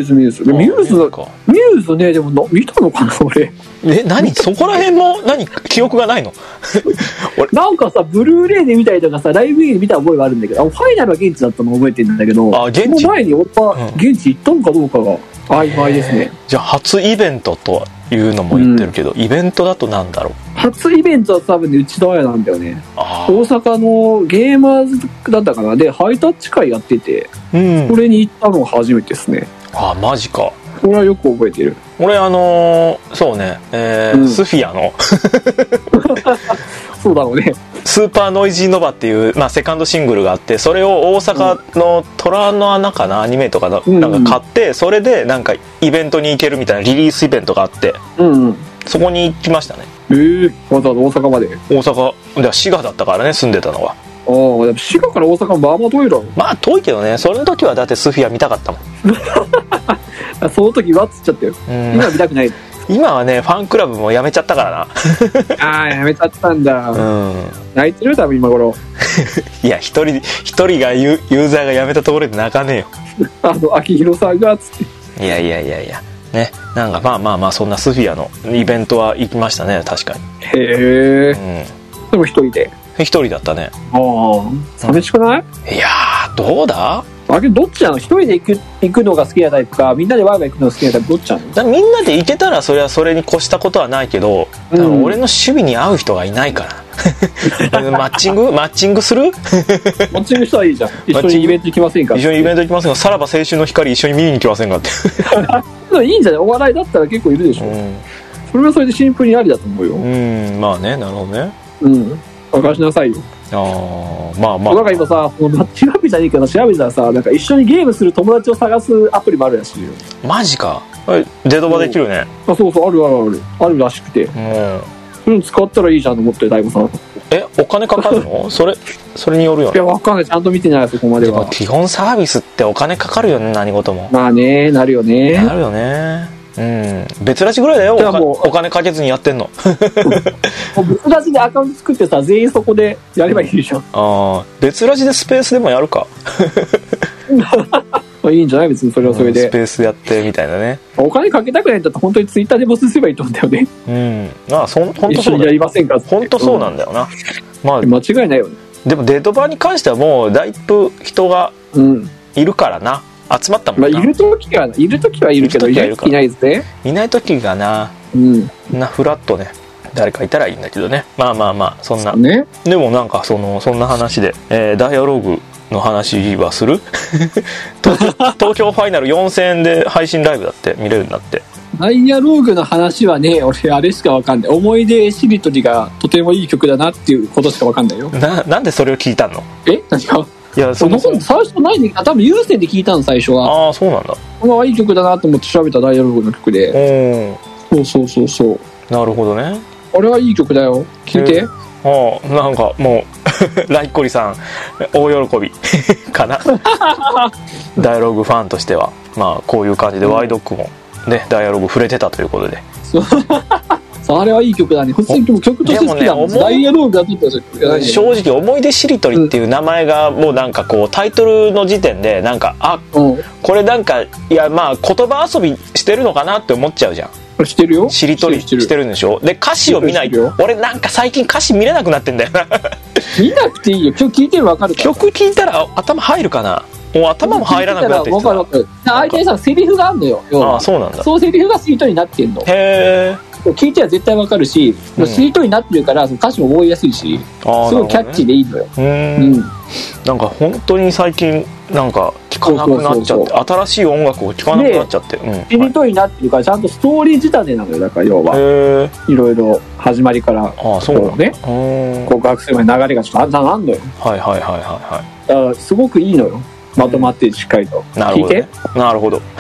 ね。でも見たのかな俺。 何そこら辺も記憶がないのなんかさ、ブルーレイで見たりとかさ、ライブで見た覚えがあるんだけど、ファイナルは現地だったの覚えてるんだけど、 現地？ その前に俺は現地行ったのかどうかが曖昧ですね。 じゃあ初イベントというのも言ってるけど、イベントだとなんだろう。 初イベントは多分ね、内田彩なんだよね。大阪のゲーマーズだったかなでハイタッチ会やってて、それに行ったのが初めてですね。 あ、マジか。 これはよく覚えてる。 俺そうね、スフィアのそうだろうね。 スーパーノイジーノバっていう、セカンドシングルがあって、それを大阪の虎の穴かな、アニメとかなんか買って、それでなんかイベントに行けるみたいなリリースイベントがあって、そこに行きましたね。 わざわざ大阪まで？ 大阪では滋賀だったからね、住んでたのは。 ああ、でも滋賀から大阪もまあまあ遠いだろ。 まあ遠いけどね、それの時はだってスフィア見たかったもん。 その時はっつっちゃったよ。今見たくない。 今はね、ファンクラブもやめちゃったからな。 ああ、やめちゃったんだ。泣いてる多分今頃。 いや、一人がユーザーがやめたところで泣かねえよ。 秋広さんがつって。 いやね、なんかまあそんなスフィアのイベントは行きましたね、確かに。 へえ。でも一人で。 一人だったね。 ああ、寂しくない？ いやー、どうだ？ あれどっちなの？一人で行くのが好きなタイプか、みんなでワイワイ行くのが好きなタイプ、どっちなの？ だみんなで行けたらそれはそれに越したことはないけど、俺の趣味に合う人がいないからマッチングする？ マッチングしたらいいじゃん。一緒にイベント行きませんか？ 一緒にイベント行きませんか？さらば青春の光一緒に見に行きませんかって。 いいんじゃない？お笑いだったら結構いるでしょ。それはそれでシンプルにありだと思うよ。 まあね、なるほどね。 任しなさいよ。 まあなんか今さ、マッチングアプリじゃねえけど調べたらさ、なんか一緒にゲームする友達を探すアプリもあるらしいよ。 マジか。デドバできるね。 そうあるらしくて。使ったらいいじゃんと思って大悟さん。 お金かかるの？それによるよね。 いや、わかんない、ちゃんと見てない、そこまでは。 基本サービスってお金かかるよね、何事も。 まあね、なるよね。 別ラジぐらいだよ、お金かけずにやってんの。 別ラジでアカウント作ってさ、全員そこでやればいいじゃん。 別ラジでスペースでもやるか。 いいんじゃない？別にそれはそれで、 スペースやってみたいなね。 お金かけたくないんだったら本当にツイッターで募集すればいいと思うんだよね。 本当一緒にやりませんか？ 本当そうなんだよな。 間違いないよね。 でもデートバーに関してはもうだいぶ人がいるからな。集まったもんな。 いる時はいるけど、いないですね。 いない時がな、フラッとね、誰かいたらいいんだけどね。まあそんな、ね、でもなんかそんな話で、ダイアログの話はする？東京ファイナル4000円で配信ライブだって見れるんだって。 ダイアログの話はね、俺あれしかわかんない。思い出しりとりがとてもいい曲だなっていうことしかわかんないよ。 なんでそれを聞いたの？ 何か？ いや、 最初ないね。多分有線で聞いたの、最初は。 ああ、そうなんだ。 いい曲だなと思って調べたダイアログの曲で。そう。 なるほどね。 あれはいい曲だよ。聞いて。 なんかもうライコリさん大喜びかな。ダイアログファンとしてはまあこういう感じでワイドックもね、ダイアログ触れてたということで。 あれはいい曲だね。普通に曲として好きだもん。ダイアログが撮った正直思い出しりとりっていう名前がもうなんかこうタイトルの時点でなんかこれなんかいやまあ言葉遊びしてるのかなって思っちゃうじゃん。 してるよ。 しりとりしてるんでしょ。で歌詞を見ないと俺なんか最近歌詞見れなくなってんだよな。 見なくていいよ。曲聴いてるわかるから。 曲聴いたら頭入るかな。もう頭も入らなくなってきた。 わかる。相手にさセリフがあるのよ。 そうなんだ。 そうセリフがしりとりになってんの。 へー。 聞いては絶対わかるし、しりとりになってるから歌詞も覚えやすいし、すごいキャッチーでいいのよ。 なんか本当に最近なんか聞かなくなっちゃって、新しい音楽を聞かなくなっちゃって、 しりとりになってるからちゃんとストーリー仕立てなのよ。だから要はいろいろ始まりからそうね、 告白する前に流れがちょっとあんのよ。だからすごくいいのよ。まとまってしっかりと聞いて。 なるほど。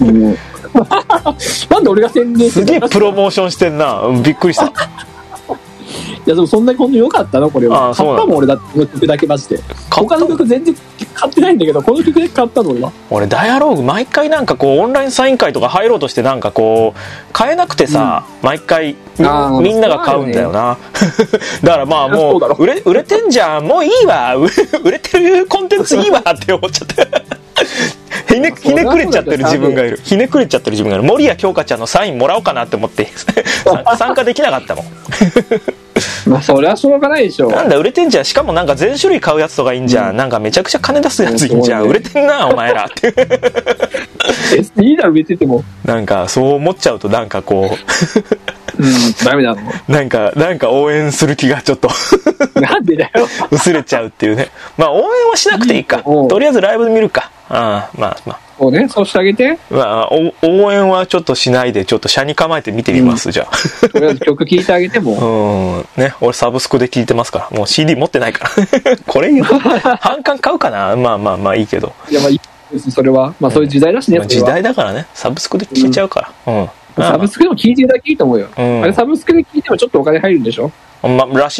なんで俺が宣伝すげえプロモーションしてんな。びっくりした。 いやでもそんなに本当に良かったのこれは。買ったもん俺だってこの曲だけマジで。他の曲全然買ってないんだけどこの曲で買ったの俺は。 俺ダイアローグ毎回なんかこうオンラインサイン会とか入ろうとしてなんかこう買えなくてさ、毎回みんなが買うんだよな。だからまあもう売れてんじゃんもういいわ売れてるコンテンツいいわって思っちゃって。ひねくれちゃってる自分がいる。森谷京香ちゃんのサインもらおうかなって思って参加できなかったもん。 まあそれはしょうがないでしょ。 なんだ売れてんじゃん。しかもなんか全種類買うやつとかいいんじゃん、なんかめちゃくちゃ金出すやついいんじゃん、売れてんなお前らっていいだろ売れてても。 なんかそう思っちゃうとなんかこうダメなの。なんか応援する気がちょっとなんでだよ薄れちゃうっていうね。まあ応援はしなくていいか。とりあえずライブで見るか。まあそうね、そうしてあげて。 まあ応援はちょっとしないでちょっと車に構えて見てみます、じゃあ。 とりあえず曲聴いてあげても。 ね、俺サブスクで聴いてますから。もう CD 持ってないからこれ半缶買うかな。まあいいけど。 いやまあいいですそれは。まあそういう時代だしね。 時代だからね。サブスクで聴いちゃうから。 サブスクでも聴いてるだけいいと思うよ。あれサブスクで聴いてもちょっとお金入るんでしょ。 らしいね。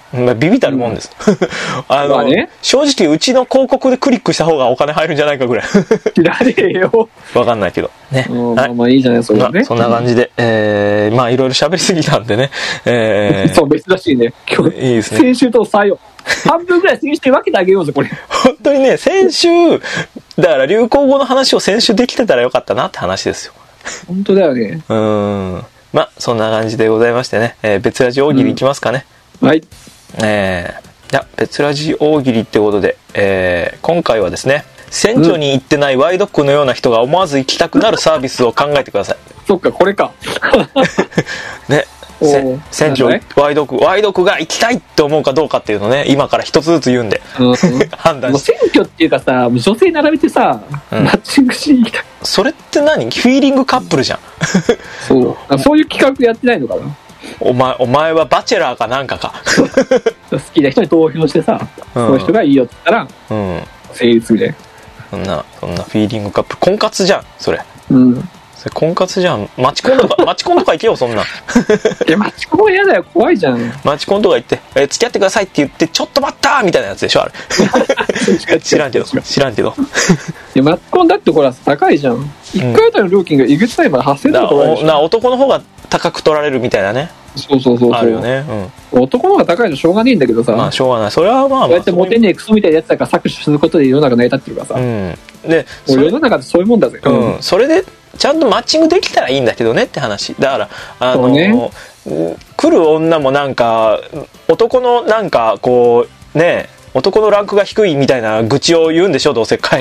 まあ、ビビたるもんです。 まあね、 正直うちの広告でクリックした方がお金入るんじゃないかぐらい。 知らねえよ。 わかんないけど。ね。 まあいいじゃない、それはね。 そんな感じで、まあいろいろ喋りすぎたんでね。 そう、珍しいね。今日、いいですね。先週と採用。半分ぐらい先週分けてあげようぜ、これ。 本当にね、先週、だから流行語の話を先週できてたらよかったなって話ですよ。 本当だよね。 まあ、そんな感じでございましてね。別ラジ大喜利いきますかね。 はい。 じゃあ、別ラジ大喜利ってことで、今回はですね、選挙に行ってないワイドックのような人が思わず行きたくなるサービスを考えてください。 そっか、これか。 ね。選挙、ワイドックが行きたいって思うかどうかっていうのをね、今から一つずつ言うんで、判断して。 選挙っていうかさ、女性並べてさ、マッチングしに行きたい。 それって何？フィーリングカップルじゃん。 そういう企画やってないのかな。 お前はバチェラーかなんかか。 好きな人に投票してさ、その人がいいよって言ったら、成立みたいな。 そんなフィーリングカップル、婚活じゃん、それ。それ婚活じゃん。マチコンとか行けよ、そんな。 いや、マチコン嫌だよ、怖いじゃん。 マチコンとか行って、付き合ってくださいって言って、ちょっと待ったーみたいなやつでしょ、あれ。知らんけど。いや、マチコンだってほら、高いじゃん。1回あたりの料金がえげつないまで8000円とか取られるでしょ。 男の方が高く取られるみたいなね。 そう。 あるよね。 男の方が高いのしょうがねえんだけどさ。 まあ、しょうがない。それはまあ。 こうやってモテねえクソみたいなやつだから搾取することで世の中成り立ってるからさ。 で、 世の中ってそういうもんだぜ。 それで、ちゃんとマッチングできたらいいんだけどねって話。だから、来る女もなんか、男のなんか、こう、ね、男のランクが低いみたいな愚痴を言うんでしょ、どうせ帰って。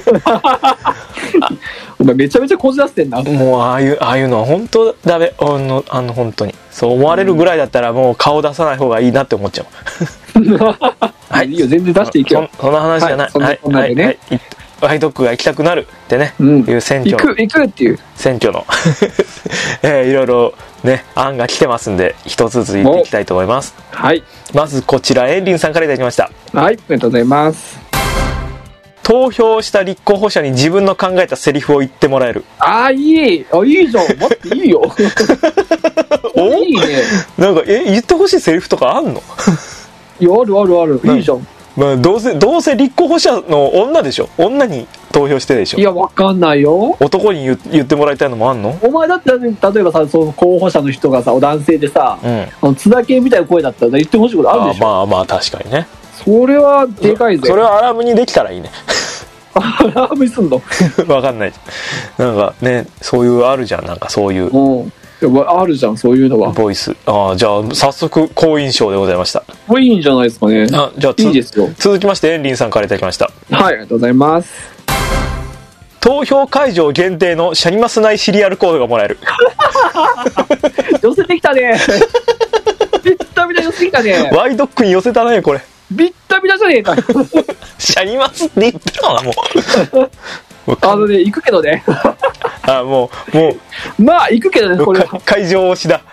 お前めちゃめちゃこじらせてんな。 もうああいうのは本当ダメ。本当に。そう思われるぐらいだったらもう顔出さない方がいいなって思っちゃう。 はい。いいよ、全然出していけよ。 そんな話じゃない。はい。ワイドックが行きたくなるってね、いう選挙の。 行くっていう。 選挙の。いろいろね、案が来てますんで、一つずつ言っていきたいと思います。 はい。 まずこちら、エンリンさんからいただきました。 はい、ありがとうございます。 投票した立候補者に自分の考えたセリフを言ってもらえる。 いいじゃん。待って、いいよ。いいね。 なんか、言ってほしいセリフとかあんの？ いや、ある。いいじゃん。 まあ、どうせ立候補者の女でしょ。女に投票してでしょ。 いや、わかんないよ。 男に言ってもらいたいのもあんの？ お前だって例えばさ、その候補者の人がさ、男性でさ、津田系みたいな声だったら言ってほしいことあるでしょ。 まあ確かにね。 それはでかいぜ。 それはアラームにできたらいいね。 アラームにすんの？ わかんない。なんかね、そういうあるじゃん、なんかそういう。 あるじゃん、そういうのは。 ボイス。じゃあ早速好印象でございました。 いいんじゃないですかね。 じゃあいいですよ。 続きましてエンリンさんからいただきました。 はい、ありがとうございます。 投票会場限定のシャニマス内シリアルコードがもらえる。 寄せてきたね。ビッタビタ寄せてきたね。 ワイドックに寄せたね、これ。 ビッタビタじゃねえか。 シャニマスって言ってたな、もう。 行くけどね。 もう。まあ、行くけどね、これは。 会場推しだ。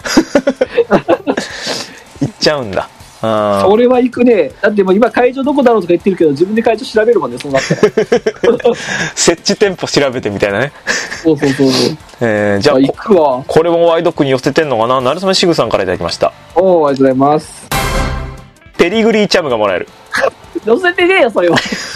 行っちゃうんだ。 それは行くね。だってもう今会場どこだろうとか言ってるけど、自分で会場調べるもんね、そうなったら。 設置店舗調べてみたいなね。 そう。じゃあ行くわ。 これもワイドックに寄せてんのかな。なるさめしぐさんからいただきました。 ありがとうございます。 ペディグリーチャムがもらえる。 寄せてねえよ、それは。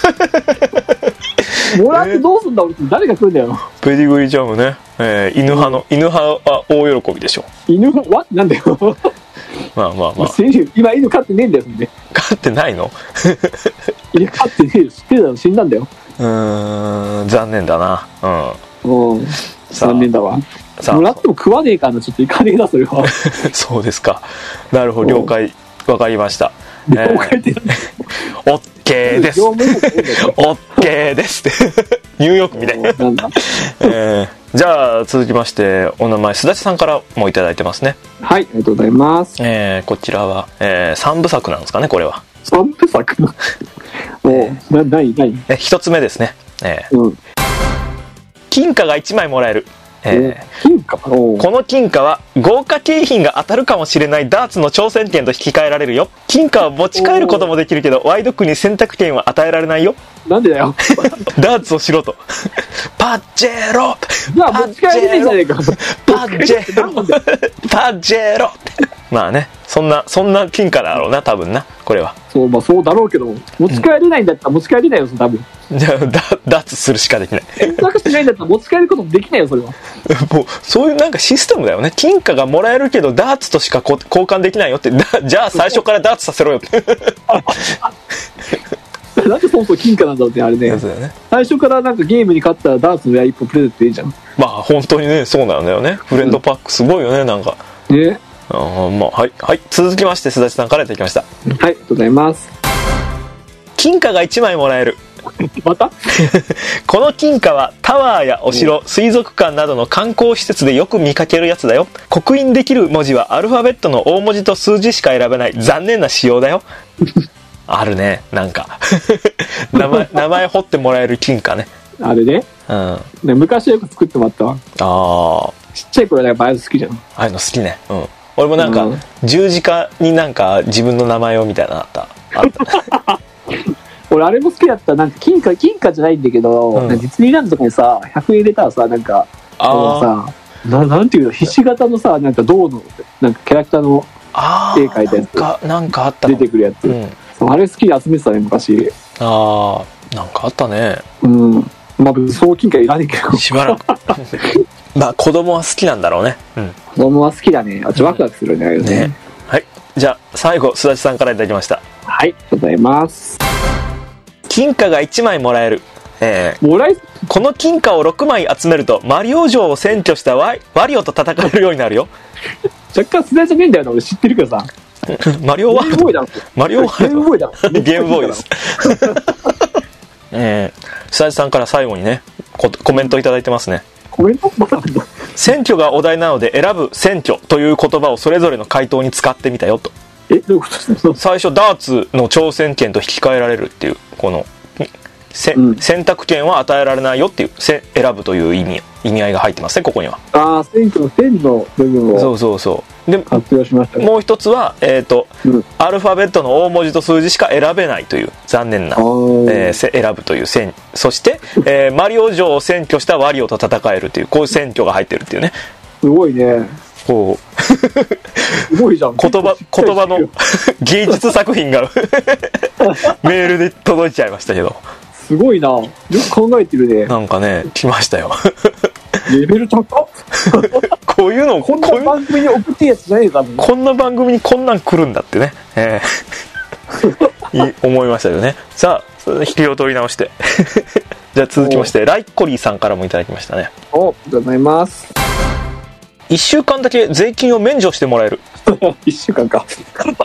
もらってどうすんだ、俺。誰が来るんだよ。 ペディグリーチャムね。犬派は大喜びでしょ。 犬はなんだよ。 まあ。 今犬飼ってねえんだよ、ね。 飼ってないの？ 犬飼ってねえよ。知ってたの死んだんだよ。 残念だな。 残念だわ。もらっても食わねえからちょっといかねえな、それは。 そうですか。なるほど、了解。わかりました。 了解って。 オッケーです。オッケーですって。ニューヨークみたいな。じゃあ続きましてお名前すだちさんからもいただいてますね。 はい、ありがとうございます。 こちらは、3部作なんですかね、これは。 3部作？何 1つ目ですね。金貨が1枚もらえる。 金貨？この金貨は豪華景品が当たるかもしれないダーツの挑戦権と引き換えられるよ。金貨は持ち帰ることもできるけどワイドックに選択権は与えられないよ。 なんでだよ。 ダーツをしろと。パジェロ。 じゃあ持ち帰れねえじゃねえか。 パジェロ。まあね、 そんな金貨だろうな多分なこれは。 そう、まあそうだろうけど持ち帰れないんだったら持ち帰れないよ多分。 じゃあ脱するしかできない。 選択肢ないんだったら持ち帰ることもできないよそれは。 もうそういうなんかシステムだよね。金貨がもらえるけどダーツとしか交換できないよってじゃあ最初からダーツさせろよってなんでそもそも金貨なんだろうってあれね。最初からなんかゲームに勝ったらダーツの1本プレゼントでいいじゃん。 まあ本当にねそうなんだよね。フレンドパックすごいよねなんか。 ね。 まあはい続きまして須田さんからいただきました。はいありがとうございます。 金貨が1枚もらえる。 またこの金貨はタワーやお城、水族館などの観光施設でよく見かけるやつだよ。刻印できる文字はアルファベットの大文字と数字しか選べない残念な仕様だよあるねなんか名前彫ってもらえる金貨ね。 あれね、ね昔よく作ってもらったわ。ちっちゃい頃やっぱああいうの好きじゃん。ああいうの好きね。俺もなんか、十字架になんか自分の名前をみたいなのあった俺あれも好きだった。なんか金貨じゃないんだけど、ディズニーランドとかにさ100円入れたらさなんかなんていうのひし形のさなんか銅のなんかキャラクターの絵描いたやつなんかあった出てくるやつ、あれ好きで集めてたね昔。 なんかあったね。 まあそう金貨いらねえけどしばらくまあ子供は好きなんだろうね。 子供は好きだね。ワクワクするね。 はい、じゃあ最後須田さんからいただきました。 はい、ありがとうございます。 金貨が1枚もらえる。この金貨を6枚集めるとマリオ城を占拠したワリオと戦えるようになるよ。 若干世代じゃねえんだよな俺知ってるけどさ。 マリオワールド。マリオワールド。 ゲームボーイです。 須田さんから最後にねコメントいただいてますね。 コメント選挙がお題なので選ぶ選挙という言葉をそれぞれの回答に使ってみたよと。 どういうこと最初ダーツの挑戦権と引き換えられるっていうこの選択権は与えられないよっていう選ぶという意味合いが入ってますねここには。 選挙の選の部分をそうで活用しましたね。 もう一つはアルファベットの大文字と数字しか選べないという残念な選ぶというそしてマリオ城を占拠したワリオと戦えるというこういう選挙が入ってるっていうね。 すごいね。 こうすごいじゃん。 言葉の芸術作品がメールで届いちゃいましたけど。 すごいな。よく考えてるね。 なんかね来ましたよ。 レベル高っ。 こういうのこんな番組に送ってやつじゃねえか。 こんな番組にこんなん来るんだってね、思いましたよね。さあ引きを取り直してじゃあ続きましてライコリーさんからもいただきましたね。 ありがとうございます。 1週間だけ税金を免除してもらえる。 1週間か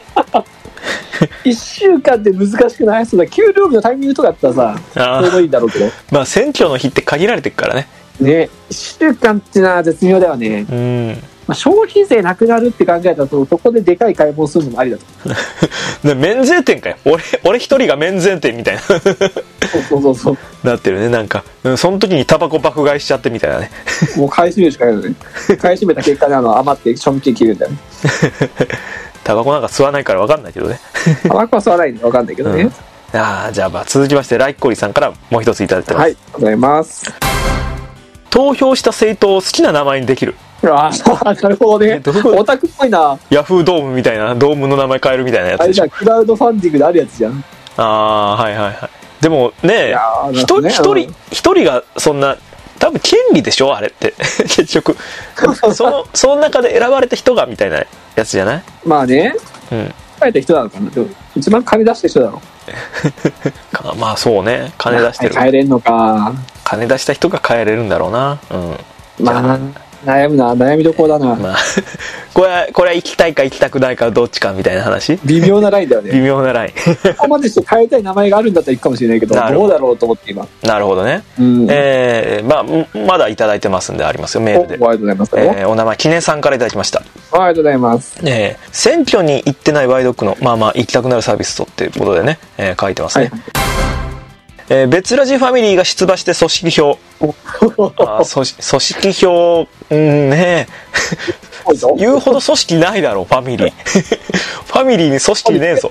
1週間って難しくない？そうだ給料日のタイミングとかだったらさちょうどいいんだろうけどまあ選挙の日って限られてるからね。 1週間ってのは絶妙だよね。消費税なくなるって考えたらそこででかい買い物するのもありだと免税店かよ。俺一人が免税店みたいなそうなってるね。なんかその時にタバコ爆買いしちゃってみたいなね。 もう買い占めるしかないよね。買い占めた結果で余って賞味期限切るんだよね。 タバコなんか吸わないから分かんないけどね。 タバコは吸わないんで分かんないけどね。 じゃあ続きましてライコリさんからもう一ついただいてます。 はい、ありがとうございます。 投票した政党を好きな名前にできる。 なるほどね。オタクっぽいな。 ヤフードームみたいなドームの名前変えるみたいなやつでしょ。 あれじゃクラウドファンディングであるやつじゃん。 はいでもね一人がそんな多分権利でしょあれって結局その中で選ばれた人がみたいなやつじゃない？ まあね選ばれた人なのかな。でも一番金出した人だろまあそうね金出してる。 変えれんのか。 金出した人が変えれるんだろうな。 まあ悩みどころだな。 これは行きたいか行きたくないかどっちかみたいな話。 微妙なラインだよね。 微妙なライン。 ここまでして変えたい名前があるんだったらいいかもしれないけどどうだろうと思って今。 なるほどね。まだいただいてますんでありますよメールで。 ありがとうございます。 お名前記念さんからいただきました。 ありがとうございます。 選挙に行ってないワイドックの行きたくなるサービスとっていうことでね、書いてますね。別ラジファミリーが出馬して組織票組織票ね言うほど組織ないだろうファミリーファミリーに組織ねえぞ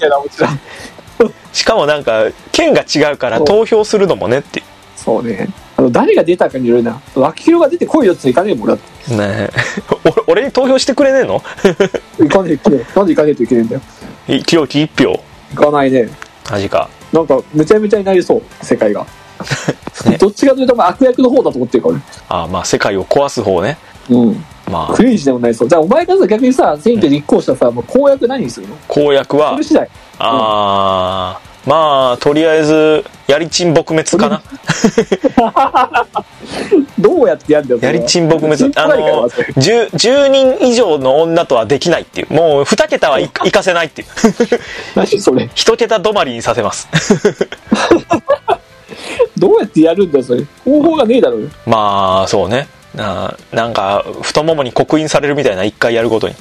しかもなんか県が違うから投票するのもねっていう。 そうね。 誰が出たかによるな。秋広が出てこいよっていかねえもんだって。 ねえ俺に投票してくれねえの？ いかねえ、なんでいかねえといけねえんだよ。 清き1票。 いかないね。 マジか。 なんかめちゃめちゃになりそう、世界が。ね、どっちかというと悪役の方だと思ってるからね。 まあ世界を壊す方ね。 まあクレイジーでもないそう。じゃあお前がさ逆にさ選挙立候補したさ、もう公約何にするの？ 公約はそれ次第。まあとりあえずやりちん撲滅かな。 どうやってやるんだよ。 やりちん撲滅。10人以上の女とはできないっていう。もう2桁はいかせないっていう。 何それ。 1桁止まりにさせます。 どうやってやるんだよそれ。方法がねえだろうよ。 まあそうね。なんか太ももに刻印されるみたいな、1回やるごとに。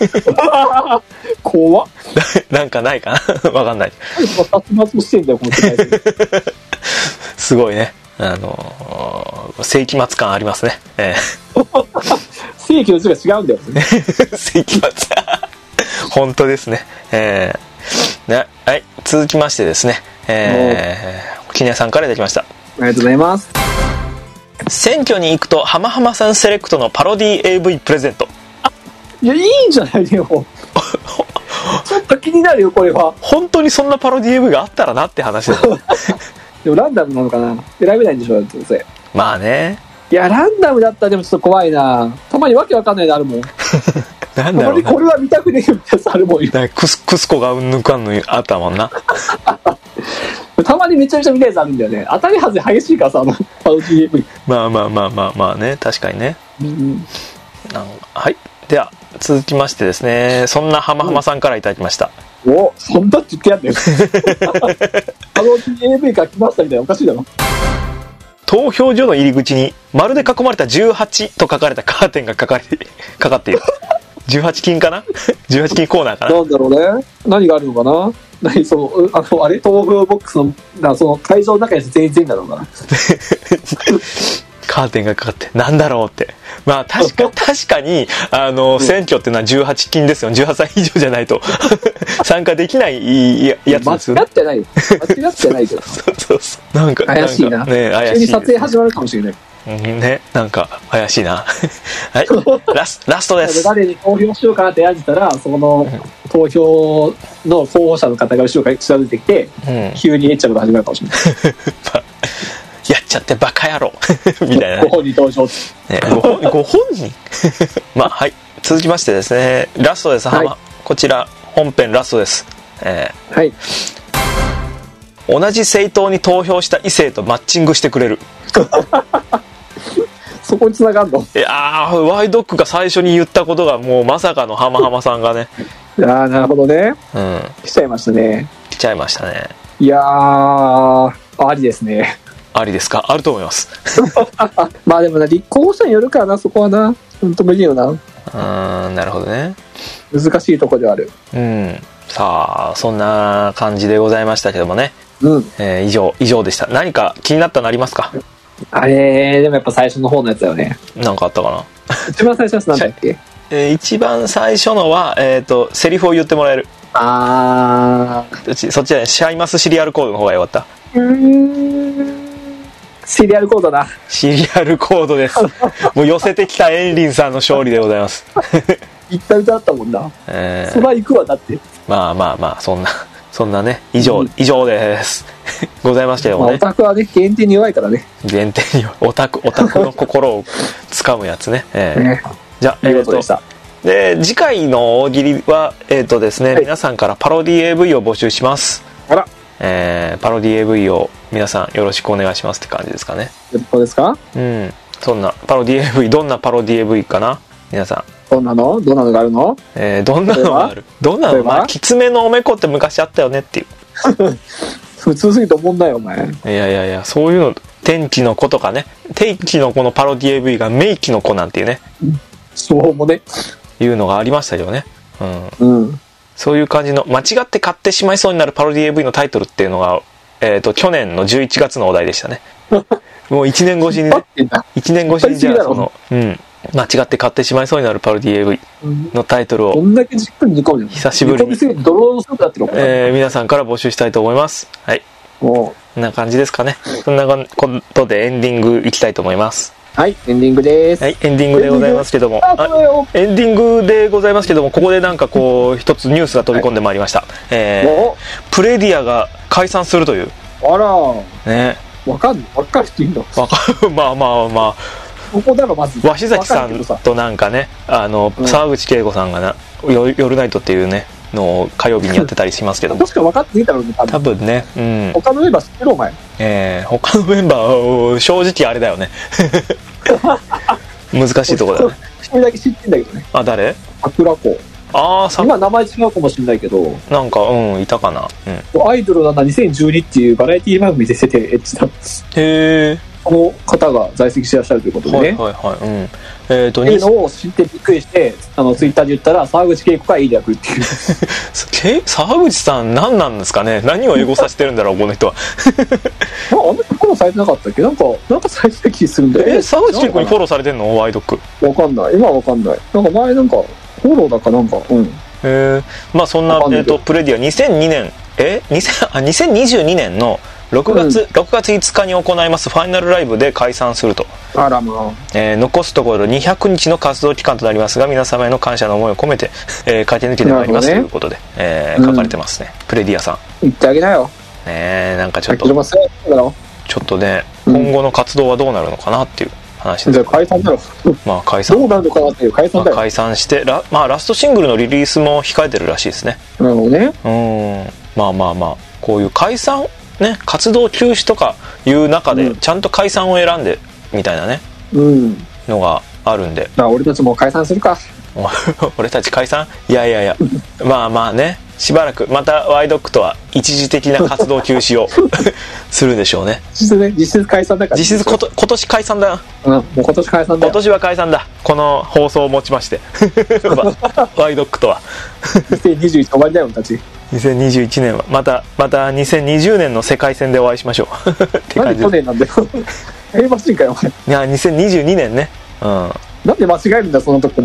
怖っ。 なんかないかな。わかんない。 殺伐してんだよこの世界。 すごいね。世紀末感ありますね。 世紀の字が違うんだよ。 世紀末。本当ですね。はい、続きましてですね。きねさんからいただきました。ありがとうございます。 選挙に行くとハマハマさんセレクトのパロディ AV プレゼント。 いやいいんじゃないよ。ちょっと気になるよこれは。 本当にそんなパロディ AV があったらなって話だよ。 でもランダムなのかな。選べないんでしょどうせ。 まあね。 いやランダムだったらでもちょっと怖いな。たまにわけわかんないのあるもん。 なんだろう、ね、 これは見たくねえみたいなやつあるもんよ。 クスコがうんぬかんぬあったもんな。 たまにめちゃめちゃ見たやつあるんだよね。当たり外れ激しいからさ、パロディ AV。 まあね、確かにね。はい。では続きましてですね、そんなハマハマさんからいただきました。 お、そんなって言ってやんだよ。パロディ AV から来ましたみたいなおかしいだろ。 投票所の入り口に丸で囲まれた18と書かれたカーテンがかかっている。18金かな。18金コーナーかな。 なんだろうね。何があるのかな。あれ投票ボックスのその会場の中に全然だろうな。 カーテンがかかってなんだろうって。まあ確かに選挙っていうのは18金ですよ。18歳以上じゃないと参加できないやつですよね。 間違ってないよ。間違ってないけど。 そうなんか怪しいな。 ね、怪しい。 急に撮影始まるかもしれない。 ね、なんか怪しいな。はい、ラストです。 誰に投票しようかなって選んでたら、その投票の候補者の方が後ろから調べてきて、急にエッチャのが始まるかもしれない。 やっちゃってバカ野郎みたいな、ね。 ご本人登場。ね、 ご本人まあはい。続きましてですね、ラストです。はい、こちら本編ラストです。 はい。 同じ政党に投票した異性とマッチングしてくれる。 そこに繋がんの？ いやー、ワイドックが最初に言ったことがもうまさかのハマハマさんがね。 なるほどね。来ちゃいましたね。 来ちゃいましたね。 いやー、ありですね。 ありですか？あると思います。 まあでもな、立候補者によるからな、そこはな。ほんと無理よな。 なるほどね。 難しいとこではある。 さあ、そんな感じでございましたけどもね。以上でした。何か気になったのありますか？ あれでもやっぱ最初の方のやつだよね。 なんかあったかな。 一番最初のやつなんだっけ？ 一番最初のはセリフを言ってもらえる。そっちはね、シャイマスシリアルコードの方が良かった。 シリアルコードだ。 シリアルコードです。もう寄せてきたエンリンさんの勝利でございます。 言った歌だったもんな。そら行くわだって。 まあそんなね、以上ですございましたよね。 オタクはね、限定に弱いからね。 限定にオタクの心を掴むやつね。じゃあで次回の大喜利はですね、皆さんからパロディ AV を募集します。 あら。 パロディ AV を皆さんよろしくお願いしますって感じですかね。 そうですか？ そんなパロディ AV、どんなパロディ AV かな皆さん。 どんなのがあるの？ どんなのがある？どんなの？まあきつめのおめこって昔あったよねっていう。 普通すぎて思んないよお前。 いやそういうの、天気の子とかね、天気の子のパロディ AV がメイキの子なんていうね。 そうもね。 いうのがありましたよね。そういう感じの間違って買ってしまいそうになるパロディ AV のタイトルっていうのが去年の11月のお題でしたね。もう1年越しにね。1年越しにじゃあ間違って買ってしまいそうになるパロディ AV のタイトルを、 こんだけじっくり煮込む。 久しぶりに皆さんから募集したいと思います。はい。 こんな感じですかね。そんなことでエンディングいきたいと思います。 はい、エンディングです。 はい、エンディングでございますけども、エンディングでございますけども、ここでなんかこう一つニュースが飛び込んでまいりました。プレディアが解散するという。 あら。 ね。 わかる人いるの？ まあ。 ここだろまず。 鷲崎さんとなんかね、沢口恵子さんが夜ナイトっていうねのを火曜日にやってたりしますけども。 確か分かっていたろうね。多分ね。 うん。 他のメンバー知ってるお前。 他のメンバー正直あれだよね。難しいところだね。 一人だけ知ってんだけどね。 あ、誰？ 桜子。今名前違うかもしれないけど、 なんかいたかな。 アイドルなんだ2012っていうバラエティ番組で出てエッチなんです。 へえ。 この方が在籍してらっしゃるということでね。っていうのを知ってびっくりして、ツイッターで言ったら沢口恵子がいい役っていう。 沢口さん何なんですかね。何をエゴさせてるんだろうこの人は。 あの人フォローされてなかったっけ？なんかされてた気するんだよ。 沢口恵子にフォローされてんの？ワイドック。 わかんない。今はわかんない。なんか前なんかフォローだかなんか。 まあそんなプレディア2022年の6月5日に行いますファイナルライブで解散すると。 あらまあ。 残すところ200日の活動期間となりますが、皆様への感謝の思いを込めて、駆け抜けてまいりますということで、書かれてますね。プレディアさん。 言ってあげなよ。 なんかちょっとね、今後の活動はどうなるのかなっていう話です。 じゃあ解散だろ。 まあ解散。 どうなるのかなっていう解散だよ。 解散してラストシングルのリリースも控えてるらしいですね。 なるほどね。 まあこういう解散ね、活動休止とかいう中でちゃんと解散を選んでみたいなね、のがあるんで、 俺たちも解散するか。 俺たち解散？いやまあね、しばらくまたワイドックとは一時的な活動休止をするでしょうね。 実質解散だから。 実質今年解散だよ。 もう今年解散だよ。 今年は解散だ。この放送をもちましてワイドックとは 2021終わりだよ俺たち。 2021年はまた2020年の世界戦でお会いしましょうって感じ。なんで去年なんだよ。平和人かよお前。 いや2022年ね。 なんで間違えるんだそのとこ。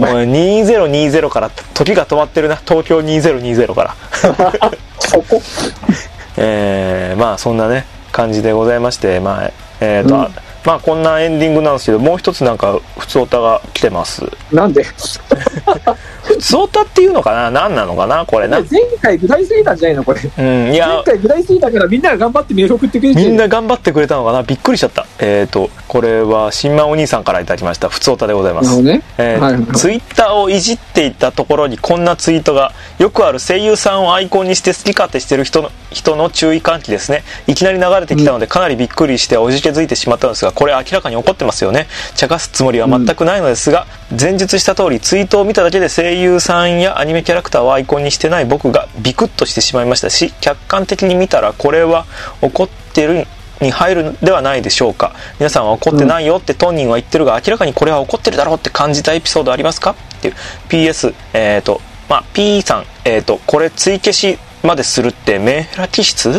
2020から時が止まってるな。東京2020からそこまあそんなね感じでございまして、まあこんなエンディングなんですけど、もう一つなんか普通オタが来てます。 なんで普通オタっていうのかな、何なのかなこれな。 前回ぐだりすぎたんじゃないのこれ。前回ぐだりすぎたからみんなが頑張ってメール送ってくれて。 みんな頑張ってくれたのかな。びっくりしちゃった。これは新馬お兄さんからいただきました普通オタでございます。ツイッターをいじっていたところにこんなツイートが。よくある声優さんをアイコンにして好き勝手してる人の注意喚起ですね。いきなり流れてきたのでかなりびっくりしておじけづいてしまったのですが、これ明らかに怒ってますよね。茶化すつもりは全くないのですが、前述した通りツイートを見ただけで声優さんやアニメキャラクターをアイコンにしてない僕がビクッとしてしまいましたし、客観的に見たらこれは怒ってるに入るではないでしょうか。皆さんは怒ってないよって当人は言ってるが、明らかにこれは怒ってるだろうって感じたエピソードありますかっていう。 PS P さん、これ追消しまでするってメンヘラ気質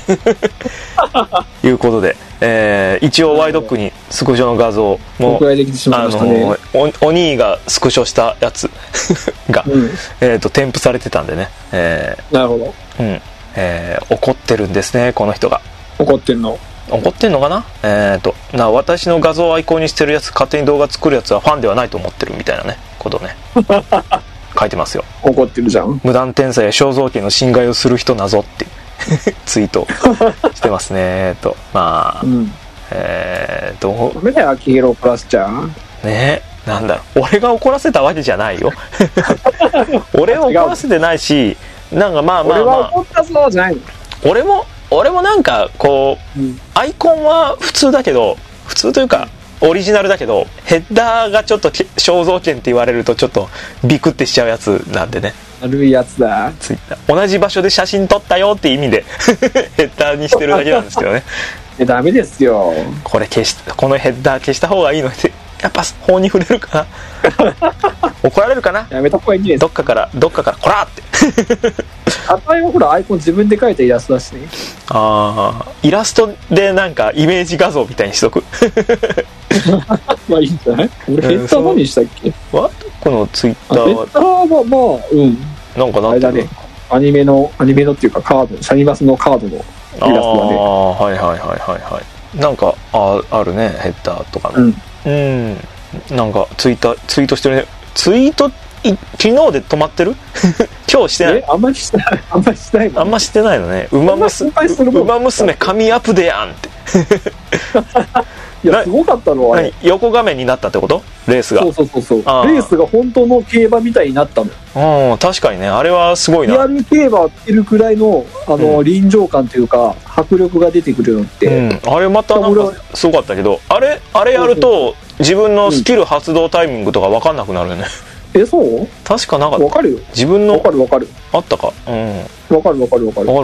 っていうことで、一応ワイドックにスクショの画像もお兄がスクショしたやつが、添付されてたんでね、 なるほど、 怒ってるんですねこの人が。 怒ってんのかな。私の画像をアイコンにしてるやつ、勝手に動画作るやつはファンではないと思ってるみたいなねことね書いてますよ。 怒ってるじゃん。 無断転載や肖像権の侵害をする人謎ってツイートしてますねまあ、 ダメだよ秋広怒らせちゃうね。なんだろう、俺が怒らせたわけじゃないよ俺は怒らせてないし、なんかまあ俺は怒ったそうじゃないの。 俺もなんかこう、アイコンは普通だけど、普通というかオリジナルだけど、ヘッダーがちょっと肖像権って言われるとちょっとビクってしちゃうやつなんでね。 悪いやつだ。 ツイッター同じ場所で写真撮ったよって意味でヘッダーにしてるだけなんですけどねダメですよ。 このヘッダー消した方がいいのってやっぱ法に触れるかな怒られるかな。 やめた方がいいです。 どっかからこらってあたいはほらアイコン自分で描いたイラストだしね。 イラストでなんかイメージ画像みたいにしとくまあいいんじゃない。俺ヘッダー何したっけ。 このツイッターはヘッダーはまあなんかあれだね、アニメのっていうかカード、シャニバスのカードのイラストはね。 はいはいはいはいはい。なんかあるね、ヘッダーとかの。なんかツイートしてるね。ツイート昨日で止まってる？今日してない？ あんまりしてない。あんまりしてないの、ね。 あんましてないのね。馬娘神アップでやんって。 いやすごかったのは横画面になったってこと？レースが。 そうレースが本当の競馬みたいになったの。 確かにね、あれはすごいな。 リアル競馬ってるくらいの臨場感というか迫力が出てくるのって、 あれまたなんかすごかったけど、あれやると自分のスキル発動タイミングとか分かんなくなるよね。 そう確かなかった。 分かるよ。 自分の分かるあったか。 分かるか。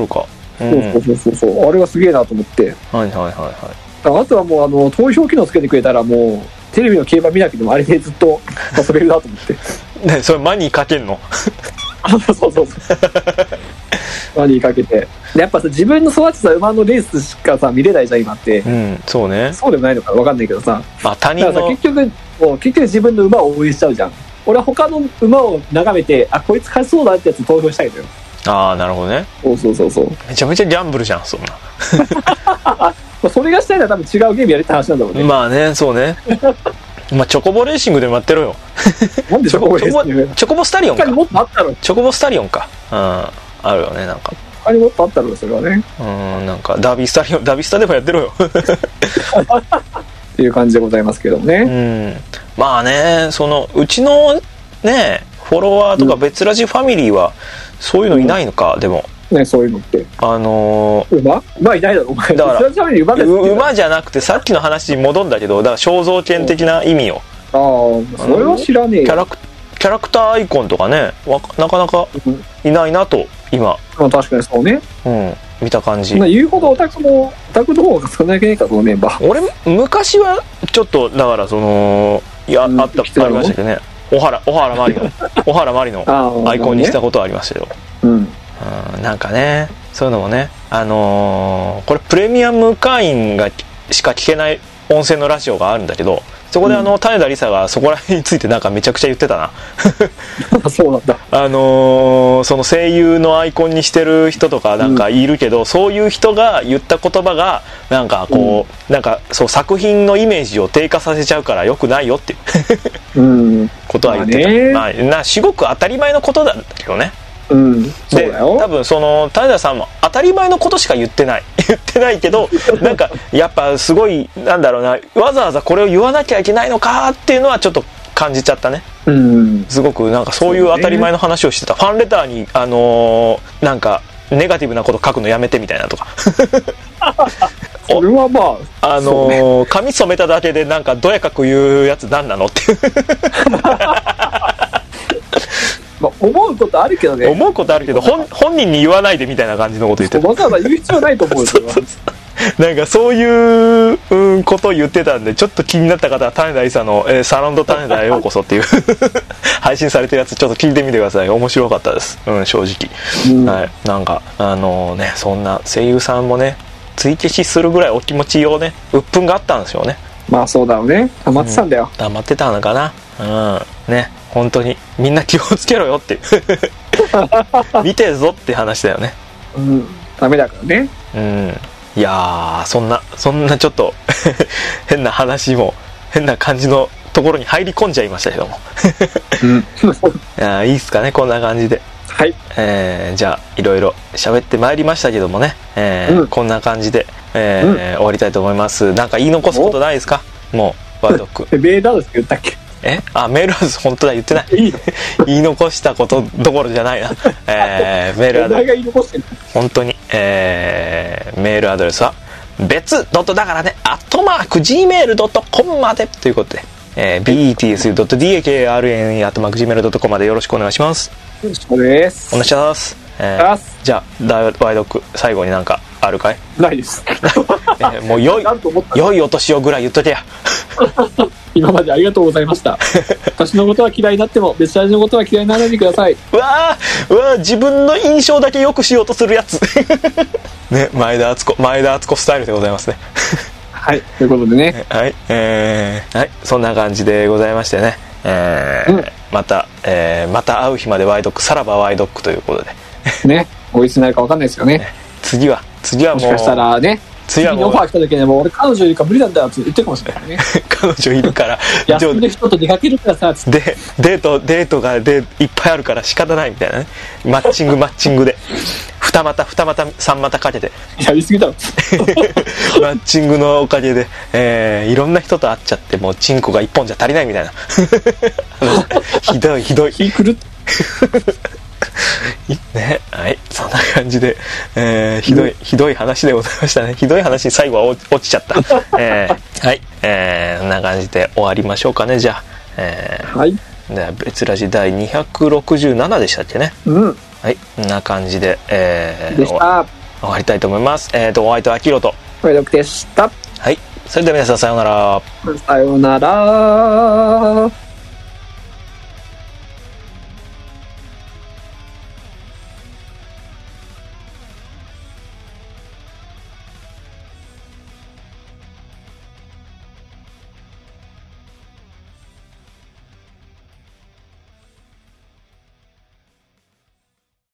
そうあれがすげえなと思って。 はいあとはもう投票機能つけてくれたらもうテレビの競馬見なくてもあれでずっと遊べるなと思ってね、それマニーかけんの？ そうマニーかけてやっぱさ、自分の育てた馬のレースしかさ見れないじゃん今って。 そうね。 そうでもないのか分かんないけどさ、 他人のだからさ結局自分の馬を応援しちゃうじゃん。俺は他の馬を眺めてこいつ勝ちそうだってやつ投票したいのよ。 なるほどね。 そうめちゃめちゃギャンブルじゃんそんな。 それがしたいのは多分違うゲームやりたい話なんだろうね。 まあね、そうね。チョコボレーシングでもやってろよ。 なんでチョコボレーシング？ チョコボスタリオンか。 他にもっとあったろ。 チョコボスタリオンか。あるよね、なんか。 他にもっとあったろそれはね。 なんかダビスタでもやってろよ。 っていう感じでございますけどね。 まあね、うちのねフォロワーとか別ラジファミリーはそういうのいないのか。でもね、そういうのって馬いないだろお前。 だから馬じゃなくてさっきの話に戻んだけど、だから肖像権的な意味を。 それは知らねえよ。 キャラクターアイコンとかね、なかなかいないなと今。 確かにそうね。 見た感じ。 言うほどオタクの方が少ないけねえか、そのメンバー。 俺昔はちょっとだからありましたけどね。小原マリのアイコンにしたことはありましたよ。なんかね、そういうのもね、これプレミアム会員がしか聞けない音声のラジオがあるんだけど、そこで種田理沙がそこら辺についてなんかめちゃくちゃ言ってたな。 そうなんだ。 その声優のアイコンにしてる人とかなんかいるけど、そういう人が言った言葉がなんかなんかそう作品のイメージを低下させちゃうから良くないよっていうことは言ってた。すごく当たり前のことだけどね。で多分種田さんも当たり前のことしか言ってないけど、なんかやっぱすごいなんだろうな、わざわざこれを言わなきゃいけないのかっていうのはちょっと感じちゃったね。すごくなんかそういう当たり前の話をしてた。ファンレターになんかネガティブなこと書くのやめてみたいなとか。 それはまあ髪染めただけでなんかどやかく言うやつ何なのっていう。 思うことあるけどね。 本人に言わないでみたいな感じのこと言ってた。 わざわざ言う必要ないと思うよ。 なんかそういうことを言ってたんで、ちょっと気になった方は種田理沙の、サロンド種田へようこそっていう配信されてるやつちょっと聞いてみてください。面白かったです。正直。はい。なんかね、そんな声優さんもね追消しするぐらいお気持ちをね鬱憤があったんですよね。 まあそうだろうね。溜まってたんだよ。 溜まってたのかな。ね。本当にみんな気をつけろよって見てるぞって話だよね。 ダメだからね。 いやーそんなちょっと変な話も変な感じのところに入り込んじゃいましたけども。いいっすかね、こんな感じで。 はい。 じゃあいろいろ喋ってまいりましたけどもね、こんな感じで、終わりたいと思います。なんか言い残すことないですか？もうワードック。 メールアドレス言ったっけ？ メールアドレス本当だ言ってない。言い残したことどころじゃないな。メールアドレス本当に、メールアドレスは別だからね@gmail.com までということで、bets.dakarn@gmail.com までよろしくお願いします。 よろしくお願いします。 じゃあワイドック最後になんかあるかい？ ないです。 もう良いお年をぐらい言っとけや。 今までありがとうございました。私のことは嫌いになっても別ラジのことは嫌いにならないでください。 うわ自分の印象だけ良くしようとするやつ。ね、前田敦子スタイルでございますね。 はい、ということでね。 はい、はい、そんな感じでございましてね。また会う日までワイドック、さらばワイドックということで。 ね、おいつになるか分かんないですよね。 次は次はもうもしかしたらね、次にオファー来た時にもう俺彼女いるから無理なんだって言ってるかもしれないね。 彼女いるから休んでる人と出かけるからさつってでデートがいっぱいあるから仕方ないみたいなね。マッチングで二股三股かけてやりすぎだろマッチングのおかげで、いろんな人と会っちゃってもうチンコが一本じゃ足りないみたいなひどい気狂ってね、はい、そんな感じで、ひどい話でございましたね。ひどい話に最後は落ちちゃった。はい、そんな感じで終わりましょうかね。じゃあ、 はい。 で別ラジ第267でしたっけね。 うん。 はい、こんな感じで、 でした終わりたいと思います。お相手はアキロと。 これでした。 はい、それでは皆さんさようなら。 さようなら。